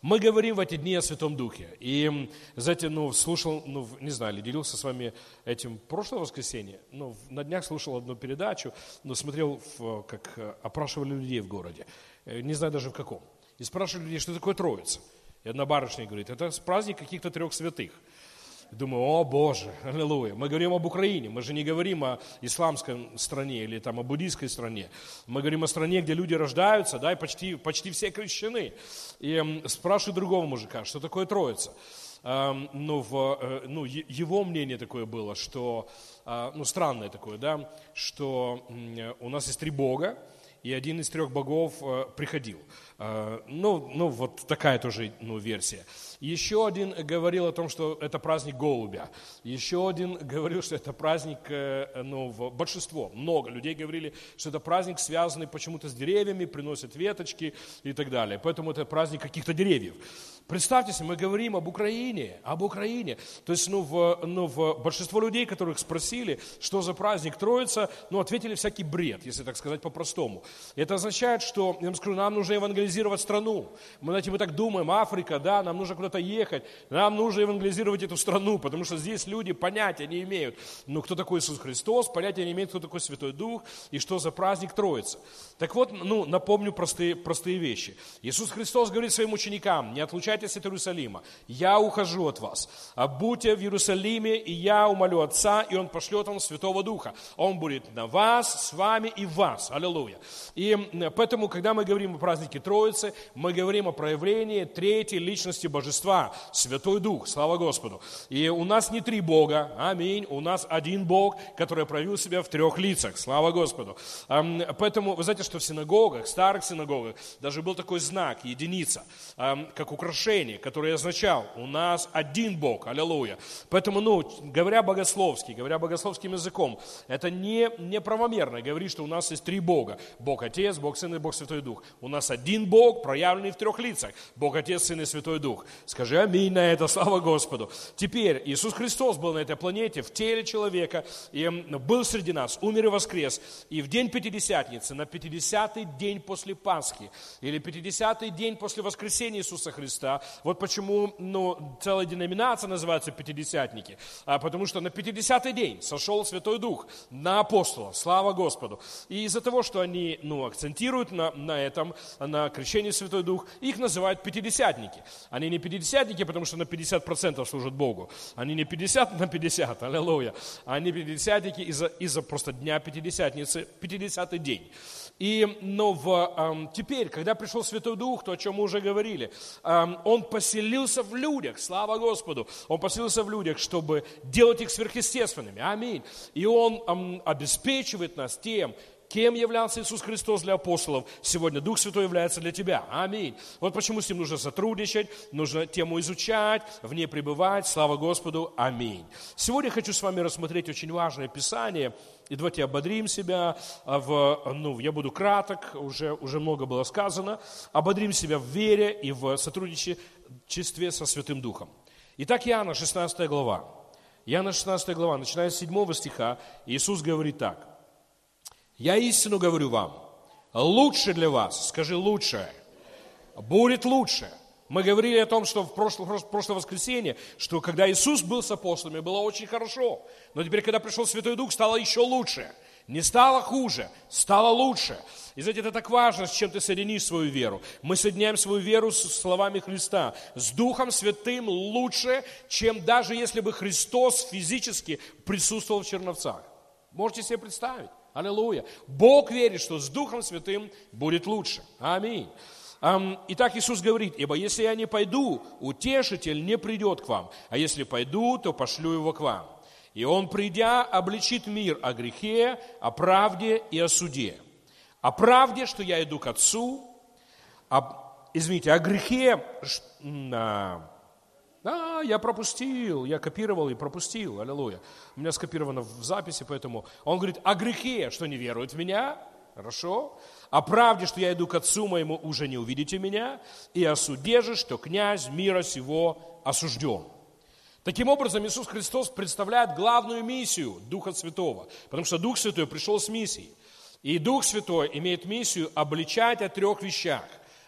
Мы говорим в эти дни о Святом Духе. И, знаете, слушал, не знаю, или делился с вами этим прошлое воскресенье, на днях слушал одну передачу, смотрел, как опрашивали людей в городе, не знаю даже в каком. И спрашивали людей, что такое Троица. И одна барышня говорит, это праздник каких-то 3 святых. Думаю, о Боже, аллилуйя. Мы говорим об Украине, мы же не говорим о исламской стране или там о буддийской стране. Мы говорим о стране, где люди рождаются, да, и почти все крещены. И спрашиваю другого мужика, что такое Троица. Его мнение такое было, что, странное такое, да, что у нас есть 3 Бога, и один из 3 богов приходил. Вот такая тоже версия. Еще один говорил о том, что это праздник голубя. Еще один говорил, что это праздник, большинство, много людей говорили, что это праздник, связанный почему-то с деревьями, приносят веточки и так далее. Поэтому это праздник каких-то деревьев. Представьте себе, мы говорим об Украине. То есть, большинство людей, которых спросили, что за праздник Троица, ответили всякий бред, если так сказать по-простому. Это означает, что, я вам скажу, нам нужно евангелизировать страну. Мы так думаем, Африка, да, нам нужно куда-то ехать, нам нужно евангелизировать эту страну, потому что здесь люди понятия не имеют, кто такой Иисус Христос, понятия не имеют, кто такой Святой Дух и что за праздник Троицы. Так вот, напомню простые вещи. Иисус Христос говорит своим ученикам, не отлучайтесь от Иерусалима, я ухожу от вас, будьте в Иерусалиме, и я умолю Отца, и Он пошлет вам Святого Духа. Он будет на вас, с вами и в вас. Аллилуйя. И поэтому, когда мы говорим о празднике Троицы, мы говорим о проявлении 3-й личности Божества, Святой Дух, слава Господу. И у нас не 3 Бога, аминь, у нас один Бог, который проявил себя в 3 лицах, слава Господу. Поэтому, вы знаете, что в синагогах, старых синагогах, даже был такой знак, единица, как украшение, которое означал, у нас один Бог, аллилуйя. Поэтому, говоря богословским языком, это не правомерно говорить, что у нас есть 3 Бога. Бог Отец, Бог Сын и Бог Святой Дух. У нас один Бог, проявленный в 3 лицах. Бог Отец, Сын и Святой Дух. Скажи аминь на это, слава Господу. Теперь Иисус Христос был на этой планете в теле человека, и был среди нас, умер и воскрес. И в день Пятидесятницы, на 50-й день после Пасхи, или 50-й день после воскресения Иисуса Христа, вот почему целая деноминация называется Пятидесятники, потому что на 50-й день сошел Святой Дух на апостолов, слава Господу. И из-за того, что они акцентируют на этом, на крещении Святой Дух, их называют пятидесятники. Они не пятидесятники, потому что на 50% служат Богу. Они не 50 на 50, аллилуйя. Они пятидесятники из-за просто дня Пятидесятницы, 50-й день. И теперь, когда пришел Святой Дух, то, о чем мы уже говорили, Он поселился в людях, слава Господу. Он поселился в людях, чтобы делать их сверхъестественными. Аминь. И Он обеспечивает нас тем, кем являлся Иисус Христос для апостолов, сегодня Дух Святой является для тебя. Аминь. Вот почему с ним нужно сотрудничать, нужно тему изучать, в ней пребывать. Слава Господу. Аминь. Сегодня хочу с вами рассмотреть очень важное Писание. И давайте ободрим себя, я буду краток, уже много было сказано. Ободрим себя в вере и в сотрудничестве со Святым Духом. Итак, Иоанна 16 глава. Иоанна 16 глава, начиная с 7 стиха, Иисус говорит так. «Я истину говорю вам, лучше для вас, скажи лучше, будет лучше». Мы говорили о том, что в прошлое воскресенье, что когда Иисус был с апостолами, было очень хорошо. Но теперь, когда пришел Святой Дух, стало еще лучше. Не стало хуже, стало лучше. И знаете, это так важно, с чем ты соединишь свою веру. Мы соединяем свою веру с словами Христа. С Духом Святым лучше, чем даже если бы Христос физически присутствовал в Черновцах. Можете себе представить? Аллилуйя. Бог верит, что с Духом Святым будет лучше. Аминь. Итак, Иисус говорит, ибо если я не пойду, утешитель не придет к вам, а если пойду, то пошлю его к вам. И он, придя, обличит мир о грехе, о правде и о суде. О правде, что я иду к Отцу, о грехе, я пропустил, я копировал и пропустил, аллилуйя. У меня скопировано в записи, поэтому он говорит о грехе, что не верует в меня, хорошо. О правде, что я иду к Отцу моему, уже не увидите меня, и о суде же, что князь мира сего осужден. Таким образом, Иисус Христос представляет главную миссию Духа Святого, потому что Дух Святой пришел с миссией. И Дух Святой имеет миссию обличать о 3 вещах.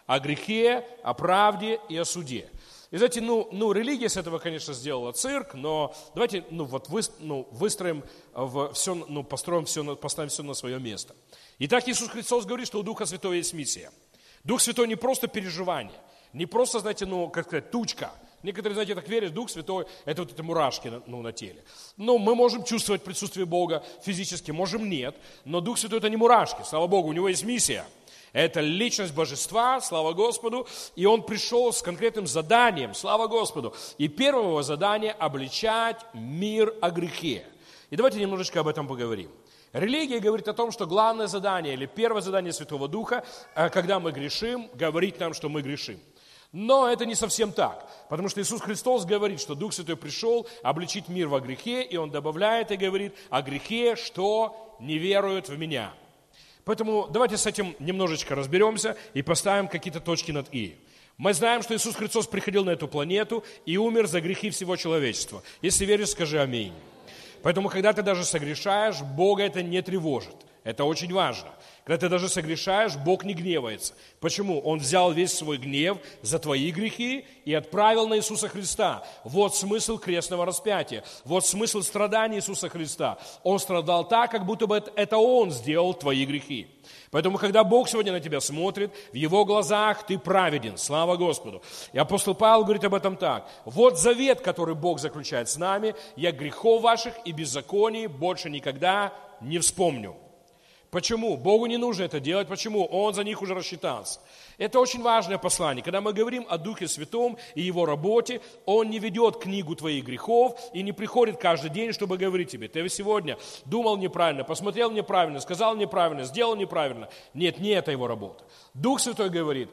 о грехе, о правде и о суде. И знаете, религия с этого, конечно, сделала цирк, но давайте, выстроим все, поставим все на свое место. Итак, Иисус Христос говорит, что у Духа Святого есть миссия. Дух Святой не просто переживание, не просто, знаете, тучка. Некоторые, знаете, так верят, Дух Святой, это вот эти мурашки на теле. Мы можем чувствовать присутствие Бога физически, можем нет, но Дух Святой это не мурашки, слава Богу, у него есть миссия. Это личность Божества, слава Господу, и Он пришел с конкретным заданием, слава Господу. И первое его задание – обличать мир о грехе. И давайте немножечко об этом поговорим. Религия говорит о том, что главное задание, или первое задание Святого Духа, когда мы грешим, говорить нам, что мы грешим. Но это не совсем так, потому что Иисус Христос говорит, что Дух Святой пришел обличить мир во грехе, и Он добавляет и говорит о грехе, что не веруют в Меня. Поэтому давайте с этим немножечко разберемся и поставим какие-то точки над «и». Мы знаем, что Иисус Христос приходил на эту планету и умер за грехи всего человечества. Если веришь, скажи аминь. Поэтому, когда ты даже согрешаешь, Бога это не тревожит. Это очень важно. Когда ты даже согрешаешь, Бог не гневается. Почему? Он взял весь свой гнев за твои грехи и отправил на Иисуса Христа. Вот смысл крестного распятия. Вот смысл страданий Иисуса Христа. Он страдал так, как будто бы это Он сделал твои грехи. Поэтому, когда Бог сегодня на тебя смотрит, в Его глазах ты праведен. Слава Господу. И апостол Павел говорит об этом так. Вот завет, который Бог заключает с нами. Я грехов ваших и беззаконий больше никогда не вспомню. Почему? Богу не нужно это делать. Почему? Он за них уже рассчитался. Это очень важное послание. Когда мы говорим о Духе Святом и Его работе, Он не ведет книгу твоих грехов и не приходит каждый день, чтобы говорить тебе: ты сегодня думал неправильно, посмотрел неправильно, сказал неправильно, сделал неправильно. Нет, не это Его работа. Дух Святой говорит: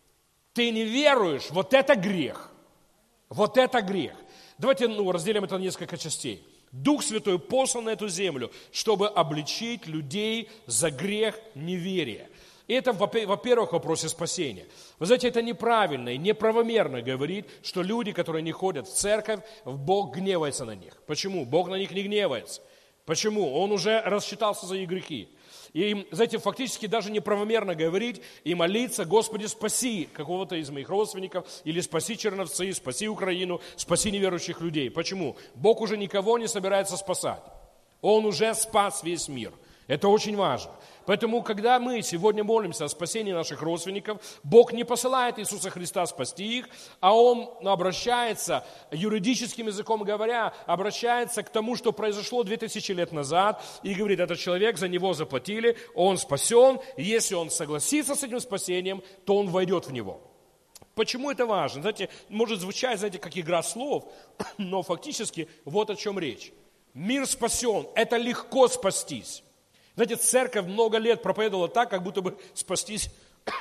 ты не веруешь, вот это грех. Вот это грех. Давайте разделим это на несколько частей. Дух Святой послан на эту землю, чтобы обличить людей за грех неверия. И это, во-первых, в вопросе спасения. Вы знаете, это неправильно и неправомерно говорить, что люди, которые не ходят в церковь, Бог гневается на них. Почему? Бог на них не гневается. Почему? Он уже рассчитался за их грехи. И, знаете, фактически даже неправомерно говорить и молиться: Господи, спаси какого-то из моих родственников, или спаси Черновцы, спаси Украину, спаси неверующих людей. Почему? Бог уже никого не собирается спасать. Он уже спас весь мир. Это очень важно. Поэтому, когда мы сегодня молимся о спасении наших родственников, Бог не посылает Иисуса Христа спасти их, а Он обращается, юридическим языком говоря, обращается к тому, что произошло 2000 лет назад, и говорит: этот человек, за него заплатили, он спасен, и если он согласится с этим спасением, то он войдет в него. Почему это важно? Знаете, может звучать, знаете, как игра слов, но фактически вот о чем речь. Мир спасен, это легко спастись. Знаете, церковь много лет проповедовала так, как будто бы спастись,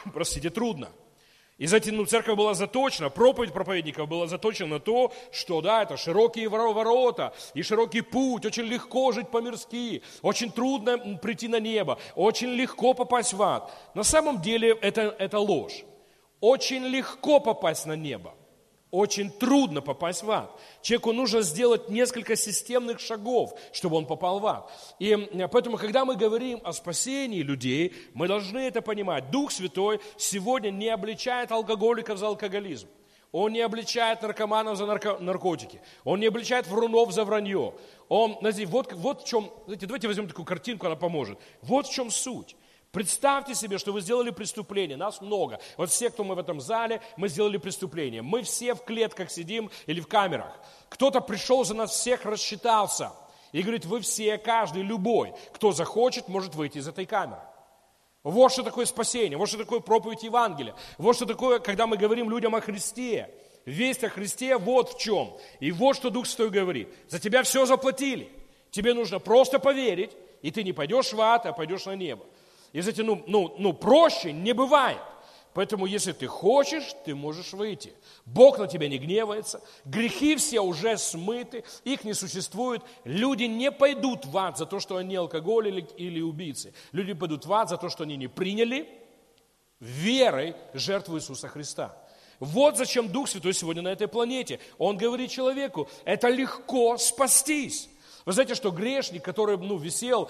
трудно. И знаете, церковь была заточена, проповедь проповедников была заточена на то, что да, это широкие ворота и широкий путь, очень легко жить по-мирски, очень трудно прийти на небо, очень легко попасть в ад. На самом деле это ложь. Очень легко попасть на небо. Очень трудно попасть в ад. Человеку нужно сделать несколько системных шагов, чтобы он попал в ад. И поэтому, когда мы говорим о спасении людей, мы должны это понимать. Дух Святой сегодня не обличает алкоголиков за алкоголизм. Он не обличает наркоманов за наркотики. Он не обличает врунов за вранье. Знаете, вот в чем, давайте возьмем такую картинку, она поможет. Вот в чем суть. Представьте себе, что вы сделали преступление, нас много. Вот все, кто мы в этом зале, мы сделали преступление. Мы все в клетках сидим или в камерах. Кто-то пришел за нас всех, рассчитался. И говорит: вы все, каждый, любой, кто захочет, может выйти из этой камеры. Вот что такое спасение, вот что такое проповедь Евангелия. Вот что такое, когда мы говорим людям о Христе. Весть о Христе вот в чем. И вот что Дух Святой говорит. За тебя все заплатили. Тебе нужно просто поверить, и ты не пойдешь в ад, а пойдешь на небо. И, знаете, проще не бывает. Поэтому, если ты хочешь, ты можешь выйти. Бог на тебя не гневается. Грехи все уже смыты, их не существует. Люди не пойдут в ад за то, что они алкоголики или убийцы. Люди пойдут в ад за то, что они не приняли верой жертву Иисуса Христа. Вот зачем Дух Святой сегодня на этой планете. Он говорит человеку: это легко спастись. Вы знаете, что грешник, который висел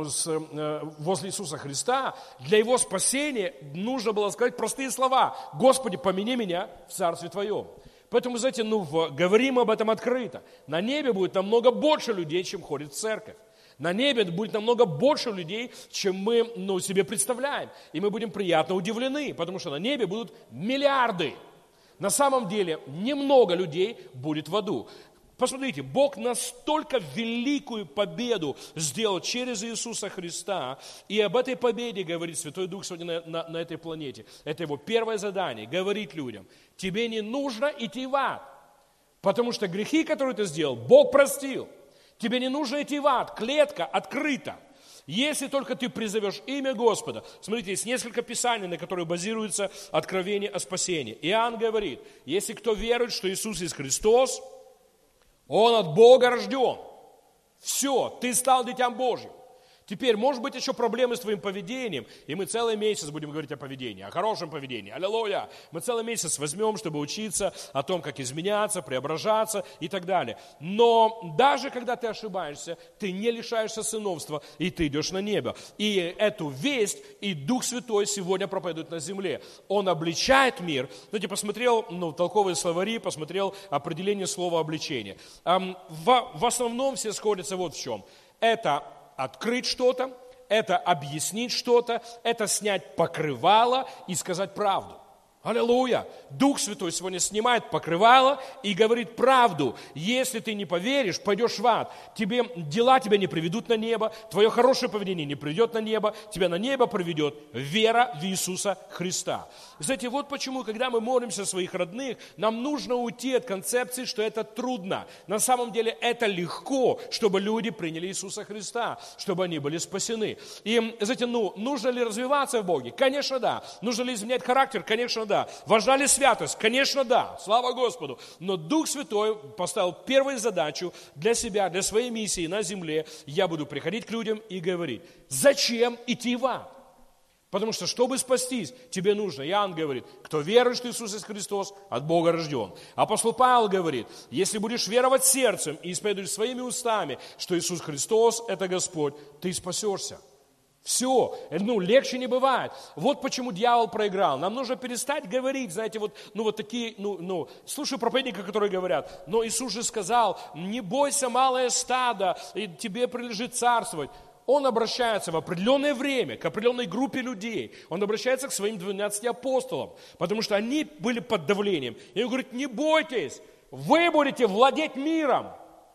возле Иисуса Христа, для его спасения нужно было сказать простые слова: «Господи, помяни меня в Царстве Твоем». Поэтому, знаете, говорим об этом открыто. На небе будет намного больше людей, чем ходит в церковь. На небе будет намного больше людей, чем мы себе представляем. И мы будем приятно удивлены, потому что на небе будут миллиарды. На самом деле, немного людей будет в аду. Посмотрите, Бог настолько великую победу сделал через Иисуса Христа, и об этой победе говорит Святой Дух сегодня на этой планете. Это его первое задание, говорить людям: тебе не нужно идти в ад, потому что грехи, которые ты сделал, Бог простил. Тебе не нужно идти в ад, клетка открыта. Если только ты призовешь имя Господа. Смотрите, есть несколько писаний, на которые базируется откровение о спасении. Иоанн говорит: если кто верует, что Иисус есть Христос, Он от Бога рожден. Все, ты стал Дитям Божьим. Теперь, может быть, еще проблемы с твоим поведением, и мы целый месяц будем говорить о поведении, о хорошем поведении. Аллилуйя! Мы целый месяц возьмем, чтобы учиться о том, как изменяться, преображаться и так далее. Но даже когда ты ошибаешься, ты не лишаешься сыновства, и ты идешь на небо. И эту весть и Дух Святой сегодня проповедует на земле. Он обличает мир. Знаете, посмотрел толковые словари, посмотрел определение слова обличение. В основном все сходятся вот в чем. Это открыть что-то, это объяснить что-то, это снять покрывало и сказать правду. Аллилуйя! Дух Святой сегодня снимает покрывало и говорит правду. Если ты не поверишь, пойдешь в ад. Дела тебя не приведут на небо, твое хорошее поведение не приведет на небо, тебя на небо приведет вера в Иисуса Христа. Знаете, вот почему, когда мы молимся о своих родных, нам нужно уйти от концепции, что это трудно. На самом деле это легко, чтобы люди приняли Иисуса Христа, чтобы они были спасены. И, знаете, нужно ли развиваться в Боге? Конечно, да. Нужно ли изменять характер? Конечно, да. Важна ли святость? Конечно, да. Слава Господу. Но Дух Святой поставил первую задачу для себя, для своей миссии на земле. Я буду приходить к людям и говорить: зачем идти в ад? Потому что, чтобы спастись, тебе нужно, Иоанн говорит, кто верует, что Иисус есть Христос, от Бога рожден. Апостол Павел говорит: если будешь веровать сердцем и исповедуешь своими устами, что Иисус Христос – это Господь, ты спасешься. Все, легче не бывает. Вот почему дьявол проиграл. Нам нужно перестать говорить, знаете, слушаю проповедников, которые говорят: но Иисус же сказал: не бойся, малое стадо, и тебе прилежит царствовать. Он обращается в определенное время к определенной группе людей. Он обращается к своим 12 апостолам, потому что они были под давлением. И он говорит: не бойтесь, вы будете владеть миром.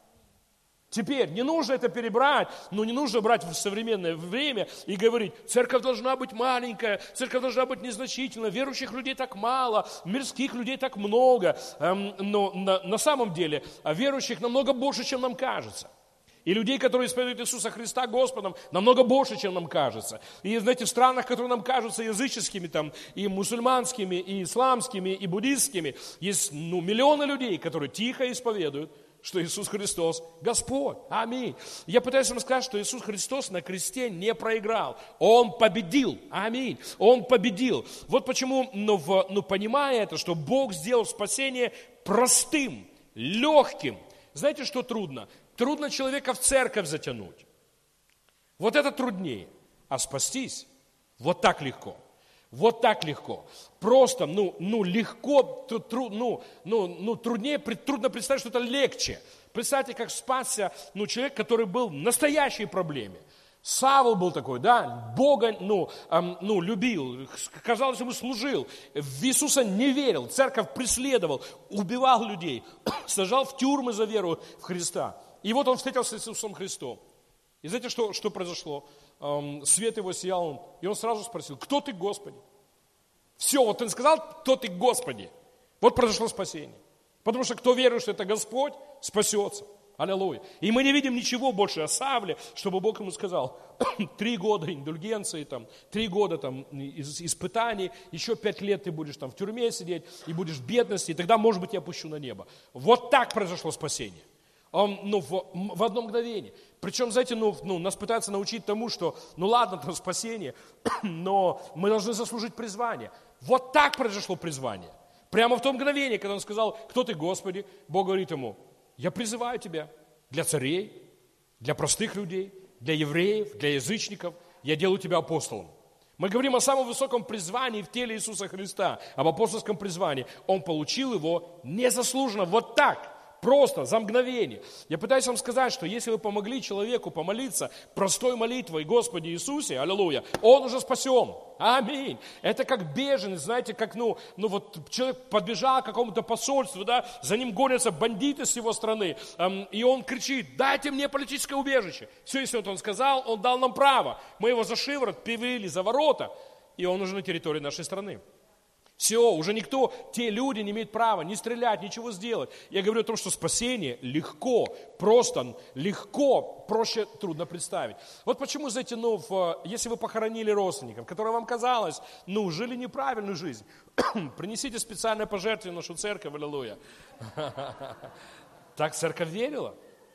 Теперь не нужно это перебрать, не нужно брать в современное время и говорить: церковь должна быть маленькая, церковь должна быть незначительная, верующих людей так мало, мирских людей так много. Но на самом деле верующих намного больше, чем нам кажется. И людей, которые исповедуют Иисуса Христа Господом, намного больше, чем нам кажется. И, знаете, в странах, которые нам кажутся языческими, и мусульманскими, и исламскими, и буддистскими, есть миллионы людей, которые тихо исповедуют, что Иисус Христос Господь. Аминь. Я пытаюсь вам сказать, что Иисус Христос на кресте не проиграл. Он победил. Аминь. Он победил. Вот почему, понимая это, что Бог сделал спасение простым, легким. Знаете, что трудно? Трудно человека в церковь затянуть. Вот это труднее. А спастись вот так легко. Вот так легко. Просто, легко, труднее, трудно представить, что это легче. Представьте, как спасся, человек, который был в настоящей проблеме. Савл был такой, да, Бога, любил, казалось, ему служил, в Иисуса не верил, церковь преследовал, убивал людей, сажал в тюрьмы за веру в Христа. И вот он встретился с Иисусом Христом. И знаете, что произошло? Свет его сиял, и он сразу спросил: кто ты, Господи? Все, вот он сказал: кто ты, Господи. Вот произошло спасение. Потому что кто верует, что это Господь, спасется. Аллилуйя. И мы не видим ничего больше о Савле, чтобы Бог ему сказал: 3 года индульгенции, 3 года испытаний, еще 5 лет ты будешь в тюрьме сидеть, и будешь в бедности, и тогда, может быть, я опущу на небо. Вот так произошло спасение. В одно мгновение. Причем, знаете, нас пытаются научить тому, что, ладно, там спасение, но мы должны заслужить призвание. Вот так произошло призвание. Прямо в то мгновение, когда он сказал: кто ты, Господи, Бог говорит ему: я призываю тебя для царей, для простых людей, для евреев, для язычников. Я делаю тебя апостолом. Мы говорим о самом высоком призвании в теле Иисуса Христа, об апостольском призвании. Он получил его незаслуженно, вот так. Просто, за мгновение. Я пытаюсь вам сказать, что если вы помогли человеку помолиться простой молитвой Господи Иисусе, аллилуйя, он уже спасен. Аминь. Это как беженец, знаете, как, вот человек подбежал к какому-то посольству, да, за ним гонятся бандиты с его страны, и он кричит: дайте мне политическое убежище. Все, если он сказал, он дал нам право. Мы его за шиворот привели за ворота, и он уже на территории нашей страны. Все, уже никто, те люди не имеют права ни стрелять, ничего сделать. Я говорю о том, что спасение легко, просто легко, проще трудно представить. Вот почему, знаете, если вы похоронили родственников, которые вам казалось, жили неправильную жизнь, принесите специальное пожертвование в нашу церковь, аллилуйя. Так церковь верила.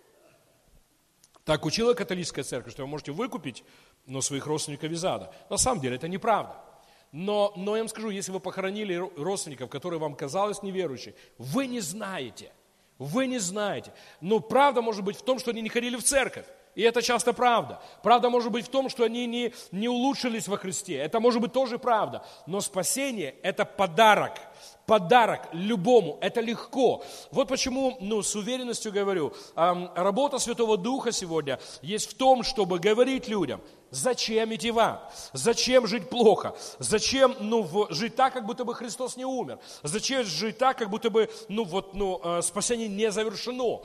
Так учила католическая церковь, что вы можете выкупить, своих родственников из ада. На самом деле это неправда. Но я вам скажу, если вы похоронили родственников, которые вам казалось неверующими, вы не знаете. Но правда может быть в том, что они не ходили в церковь. И это часто правда. Правда может быть в том, что они не улучшились во Христе. Это может быть тоже правда. Но спасение – это подарок. Подарок любому. Это легко. Вот почему, с уверенностью говорю, работа Святого Духа сегодня есть в том, чтобы говорить людям: зачем идти в ад? Зачем жить плохо? Зачем жить так, как будто бы Христос не умер? Зачем жить так, как будто бы спасение не завершено?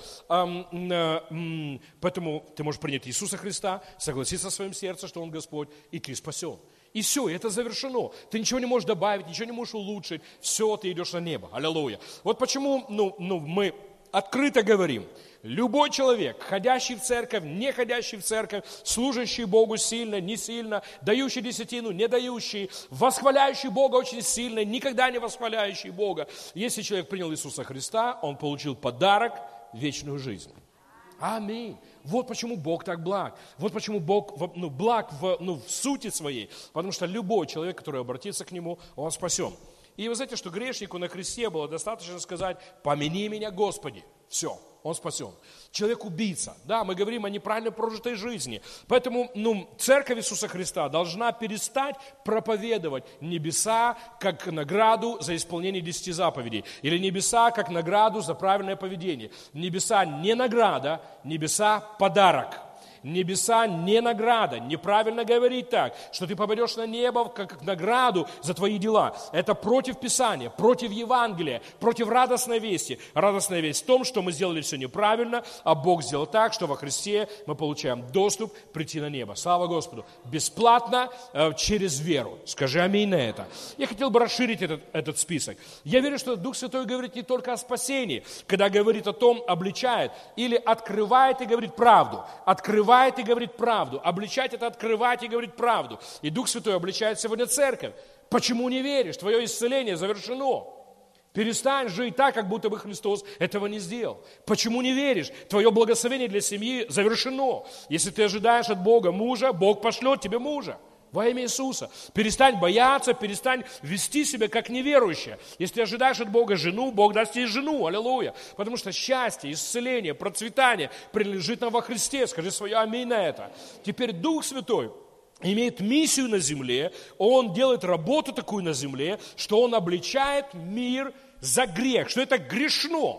Поэтому ты можешь принять Иисуса Христа, согласиться в своем сердце, что Он Господь, и ты спасен. И все, это завершено. Ты ничего не можешь добавить, ничего не можешь улучшить. Все, ты идешь на небо. Аллилуйя. Вот почему мы открыто говорим: любой человек, ходящий в церковь, не ходящий в церковь, служащий Богу сильно, не сильно, дающий десятину, не дающий, восхваляющий Бога очень сильно, никогда не восхваляющий Бога. Если человек принял Иисуса Христа, он получил подарок – вечную жизнь. Аминь. Вот почему Бог так благ. Вот почему Бог благ в сути своей. Потому что любой человек, который обратится к Нему, он спасен. И вы знаете, что грешнику на кресте было достаточно сказать: помяни меня, Господи. Все, он спасен. Человек-убийца. Да, мы говорим о неправильно прожитой жизни. Поэтому церковь Иисуса Христа должна перестать проповедовать небеса как награду за исполнение 10 заповедей. Или небеса как награду за правильное поведение. Небеса не награда, небеса подарок. Небеса не награда. Неправильно говорить так, что ты попадешь на небо как награду за твои дела. Это против Писания, против Евангелия, против радостной вести. Радостная весть в том, что мы сделали все неправильно, а Бог сделал так, что во Христе мы получаем доступ прийти на небо. Слава Господу. Бесплатно, через веру. Скажи аминь на это. Я хотел бы расширить этот список. Я верю, что Дух Святой говорит не только о спасении, когда говорит о том, обличает, или открывает и говорит правду. Открывает и говорит правду. Обличать – это открывать и говорить правду. И Дух Святой обличает сегодня церковь. Почему не веришь? Твое исцеление завершено. Перестань жить так, как будто бы Христос этого не сделал. Почему не веришь? Твое благословение для семьи завершено. Если ты ожидаешь от Бога мужа, Бог пошлет тебе мужа. Во имя Иисуса. Перестань бояться, перестань вести себя как неверующая. Если ты ожидаешь от Бога жену, Бог даст тебе жену. Аллилуйя. Потому что счастье, исцеление, процветание принадлежит нам во Христе. Скажи свое аминь на это. Теперь Дух Святой имеет миссию на земле. Он делает работу такую на земле, что Он обличает мир за грех. Что это грешно.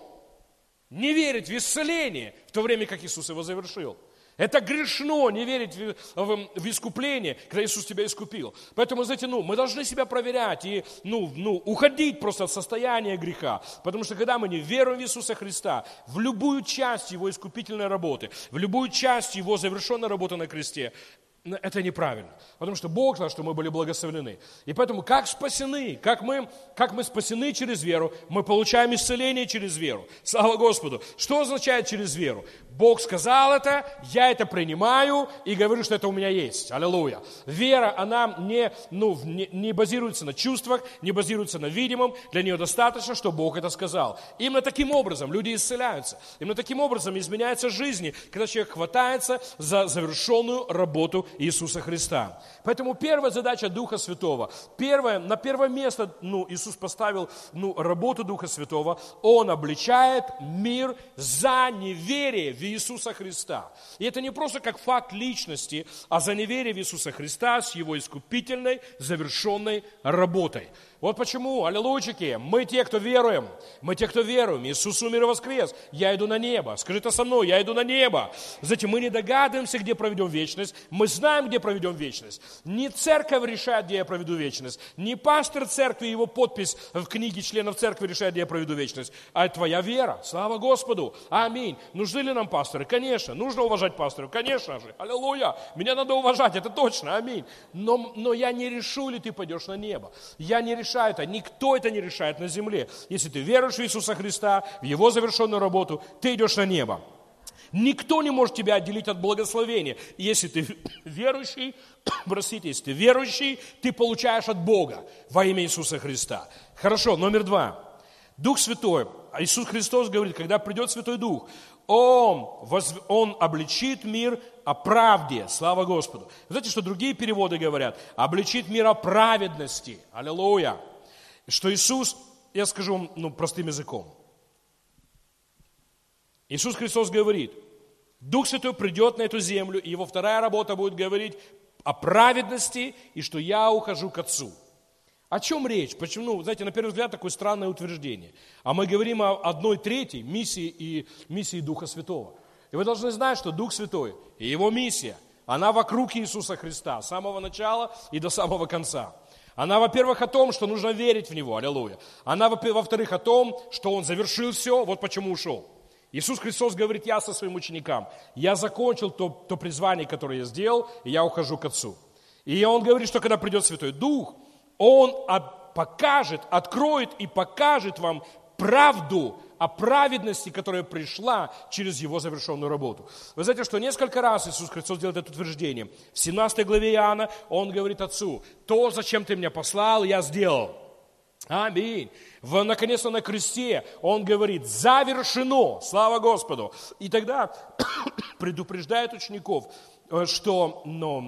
Не верить в исцеление, в то время как Иисус его завершил. Это грешно не верить в искупление, когда Иисус тебя искупил. Поэтому, знаете, мы должны себя проверять и уходить просто от состояния греха. Потому что когда мы не веруем в Иисуса Христа, в любую часть Его искупительной работы, в любую часть Его завершенной работы на кресте, это неправильно. Потому что Бог знал, что мы были благословлены. И поэтому как спасены, как мы спасены через веру, мы получаем исцеление через веру. Слава Господу. Что означает через веру? Бог сказал это, я это принимаю и говорю, что это у меня есть. Аллилуйя. Вера, она не базируется на чувствах, не базируется на видимом. Для нее достаточно, что Бог это сказал. Именно таким образом люди исцеляются. Именно таким образом изменяются жизни, когда человек хватается за завершенную работу Иисуса Христа. Поэтому первая задача Духа Святого, на первое место Иисус поставил работу Духа Святого. Он обличает мир за неверие в Иисуса Христа. И это не просто как факт личности, а за неверие в Иисуса Христа с Его искупительной, завершенной работой. Вот почему, аллилуйчики, мы те, кто веруем. Иисус умер и воскрес. Я иду на небо. Скажи это со мной, я иду на небо. Знаете, мы не догадываемся, где проведем вечность. Мы знаем, где проведем вечность. Не церковь решает, где я проведу вечность. Не пастор церкви, его подпись в книге членов церкви решает, где я проведу вечность. А твоя вера. Слава Господу. Аминь. Нужны ли нам пасторы? Конечно. Нужно уважать пасторов? Конечно же. Аллилуйя. Меня надо уважать, это точно. Аминь. Но я не решу, ли ты пойдешь на небо. Я не решу это, никто это не решает на земле. Если ты веруешь в Иисуса Христа, в Его завершенную работу, ты идешь на небо. Никто не может тебя отделить от благословения. Если ты верующий, ты получаешь от Бога во имя Иисуса Христа. Хорошо, номер 2. Дух Святой. Иисус Христос говорит, когда придет Святой Дух, Он обличит мир о правде. Слава Господу. Знаете, что другие переводы говорят? Обличит мир о праведности. Аллилуйя. Что Иисус, я скажу вам простым языком. Иисус Христос говорит, Дух Святой придет на эту землю, и Его вторая работа будет говорить о праведности, и что я ухожу к Отцу. О чем речь? Почему? Знаете, на первый взгляд такое странное утверждение. А мы говорим о 1/3 миссии Духа Святого. И вы должны знать, что Дух Святой и Его миссия, она вокруг Иисуса Христа, с самого начала и до самого конца. Она, во-первых, о том, что нужно верить в Него, аллилуйя. Она, во-вторых, о том, что Он завершил все, вот почему ушел. Иисус Христос говорит ясно своим ученикам, я закончил то призвание, которое я сделал, и я ухожу к Отцу. И Он говорит, что когда придет Святой Дух, Он откроет и покажет вам правду о праведности, которая пришла через Его завершенную работу. Вы знаете, что несколько раз Иисус Христос делает это утверждение. В 17 главе Иоанна Он говорит Отцу, то, зачем Ты меня послал, я сделал. Аминь. Наконец-то на кресте Он говорит, завершено, слава Господу. И тогда предупреждает учеников, что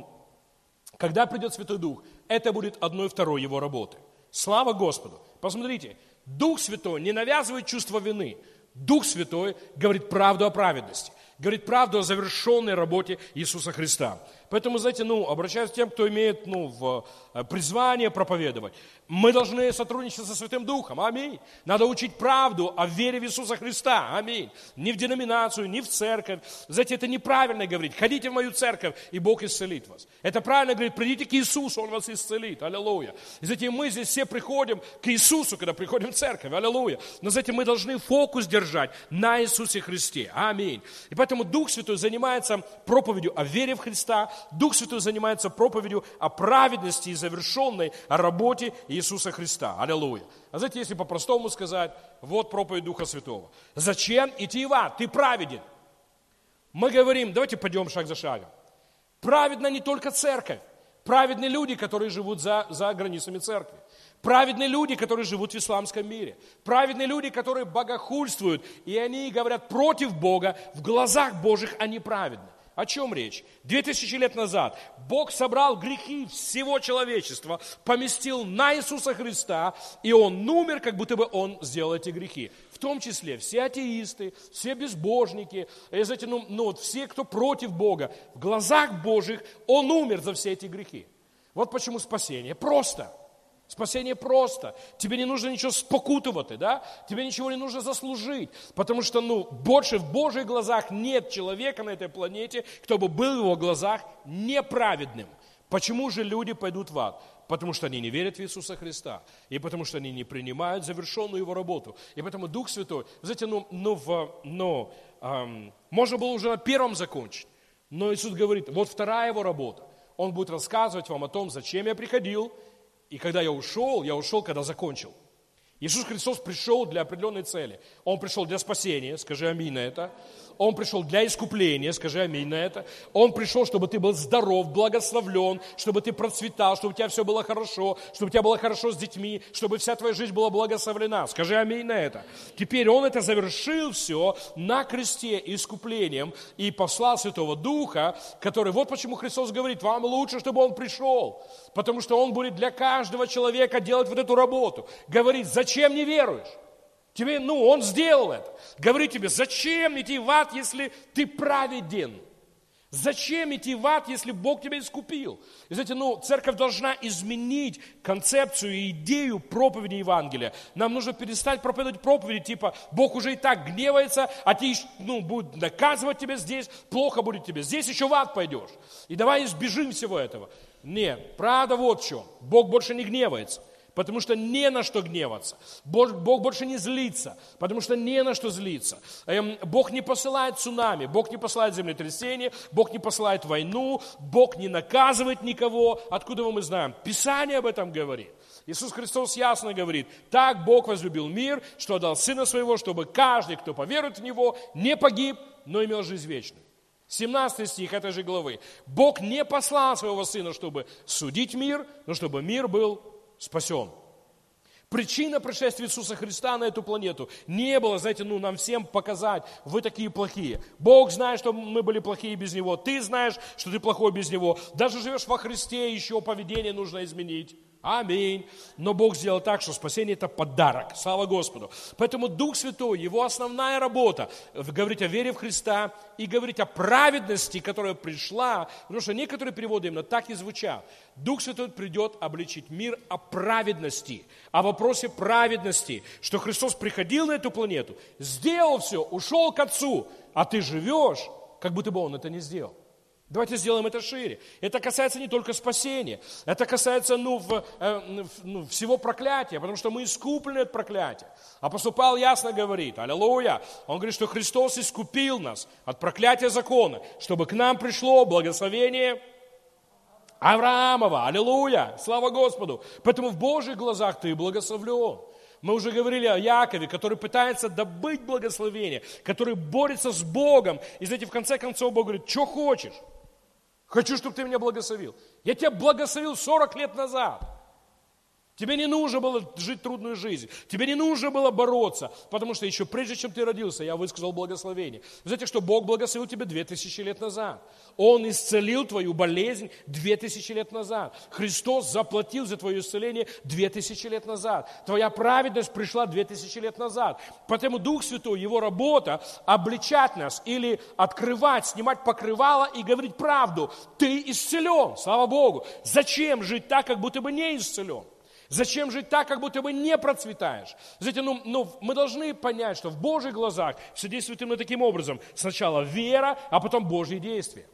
когда придет Святой Дух, это будет 1/2 Его работы. Слава Господу. Посмотрите, Дух Святой не навязывает чувство вины. Дух Святой говорит правду о праведности. Говорит правду о завершенной работе Иисуса Христа. Поэтому, знаете, обращаюсь к тем, кто имеет в призвание проповедовать. Мы должны сотрудничать со Святым Духом. Аминь. Надо учить правду о вере в Иисуса Христа. Аминь. Не в деноминацию, не в церковь. Знаете, это неправильно говорить. Ходите в мою церковь, и Бог исцелит вас. Это правильно говорить, придите к Иисусу, Он вас исцелит. Аллилуйя. И знаете, мы здесь все приходим к Иисусу, когда приходим в церковь. Аллилуйя. Но, знаете, мы должны фокус держать на Иисусе Христе. Аминь. И поэтому Дух Святой занимается проповедью о вере в Христа. Дух Святой занимается проповедью о праведности и завершенной работе Иисуса Христа. Аллилуйя. А знаете, если по-простому сказать, вот проповедь Духа Святого. Зачем идти в ад? Ты праведен. Мы говорим, давайте пойдем шаг за шагом. Праведна не только церковь. Праведны люди, которые живут за границами церкви. Праведны люди, которые живут в исламском мире. Праведны люди, которые богохульствуют, и они говорят против Бога, в глазах Божьих они праведны. О чем речь? 2000 лет назад Бог собрал грехи всего человечества, поместил на Иисуса Христа, и Он умер, как будто бы Он сделал эти грехи. В том числе все атеисты, все безбожники, все, кто против Бога. В глазах Божьих Он умер за все эти грехи. Вот почему спасение просто. Спасение просто. Тебе не нужно ничего спокутывать, да? Тебе ничего не нужно заслужить. Потому что, больше в Божьих глазах нет человека на этой планете, кто бы был в Его глазах неправедным. Почему же люди пойдут в ад? Потому что они не верят в Иисуса Христа. И потому что они не принимают завершенную Его работу. И поэтому Дух Святой, знаете, можно было уже на первом закончить. Но Иисус говорит, вот вторая Его работа. Он будет рассказывать вам о том, зачем я приходил. И когда я ушел, когда закончил. Иисус Христос пришел для определенной цели. Он пришел для спасения, скажи аминь на это. Он пришел для искупления, скажи аминь на это. Он пришел, чтобы ты был здоров, благословлен, чтобы ты процветал, чтобы у тебя все было хорошо, чтобы у тебя было хорошо с детьми, чтобы вся твоя жизнь была благословлена. Скажи аминь на это. Теперь Он это завершил все на кресте искуплением и послал Святого Духа, который, вот почему Христос говорит, вам лучше, чтобы Он пришел, потому что Он будет для каждого человека делать вот эту работу. Говорит, зачем не веруешь? Тебе, Он сделал это. Говорит тебе, зачем идти в ад, если ты праведен? Зачем идти в ад, если Бог тебя искупил? И знаете, церковь должна изменить концепцию и идею проповеди Евангелия. Нам нужно перестать проповедовать проповеди, типа, Бог уже и так гневается, а ты, будет наказывать тебя здесь, плохо будет тебе здесь, еще в ад пойдешь. И давай избежим всего этого. Нет, правда вот в чем. Бог больше не гневается. Потому что не на что гневаться. Бог больше не злится, потому что не на что злиться. Бог не посылает цунами, Бог не посылает землетрясение, Бог не посылает войну, Бог не наказывает никого. Откуда мы знаем? Писание об этом говорит. Иисус Христос ясно говорит, так Бог возлюбил мир, что отдал Сына Своего, чтобы каждый, кто поверует в Него, не погиб, но имел жизнь вечную. 17 стих этой же главы. Бог не послал Своего Сына, чтобы судить мир, но чтобы мир был спасен. Причина пришествия Иисуса Христа на эту планету не было, знаете, нам всем показать, вы такие плохие. Бог знает, что мы были плохие без Него. Ты знаешь, что ты плохой без Него. Даже живешь во Христе, еще поведение нужно изменить. Аминь. Но Бог сделал так, что спасение – это подарок. Слава Господу. Поэтому Дух Святой, Его основная работа – говорить о вере в Христа и говорить о праведности, которая пришла. Потому что некоторые переводы именно так и звучат. Дух Святой придет обличить мир о праведности, о вопросе праведности, что Христос приходил на эту планету, сделал все, ушел к Отцу, а ты живешь, как будто бы Он это не сделал. Давайте сделаем это шире. Это касается не только спасения, это касается всего проклятия, потому что мы искуплены от проклятия. Апостол Павел ясно говорит, аллилуйя, он говорит, что Христос искупил нас от проклятия закона, чтобы к нам пришло благословение Авраамова, аллилуйя, слава Господу. Поэтому в Божьих глазах ты благословлен. Мы уже говорили о Якове, который пытается добыть благословение, который борется с Богом. И знаете, в конце концов Бог говорит, что хочешь? Хочу, чтобы ты меня благословил. Я тебя благословил 40 лет назад. Тебе не нужно было жить трудную жизнь. Тебе не нужно было бороться. Потому что еще прежде, чем ты родился, я высказал благословение. Вы знаете, что Бог благословил тебя 2000 лет назад. Он исцелил твою болезнь 2000 лет назад. Христос заплатил за твое исцеление 2000 лет назад. Твоя праведность пришла 2000 лет назад. Поэтому Дух Святой, Его работа обличать нас или открывать, снимать покрывало и говорить правду. Ты исцелен, слава Богу. Зачем жить так, как будто бы не исцелен? Зачем жить так, как будто бы не процветаешь? Знаете, мы должны понять, что в Божьих глазах все действует именно таким образом. Сначала вера, а потом Божьи действия.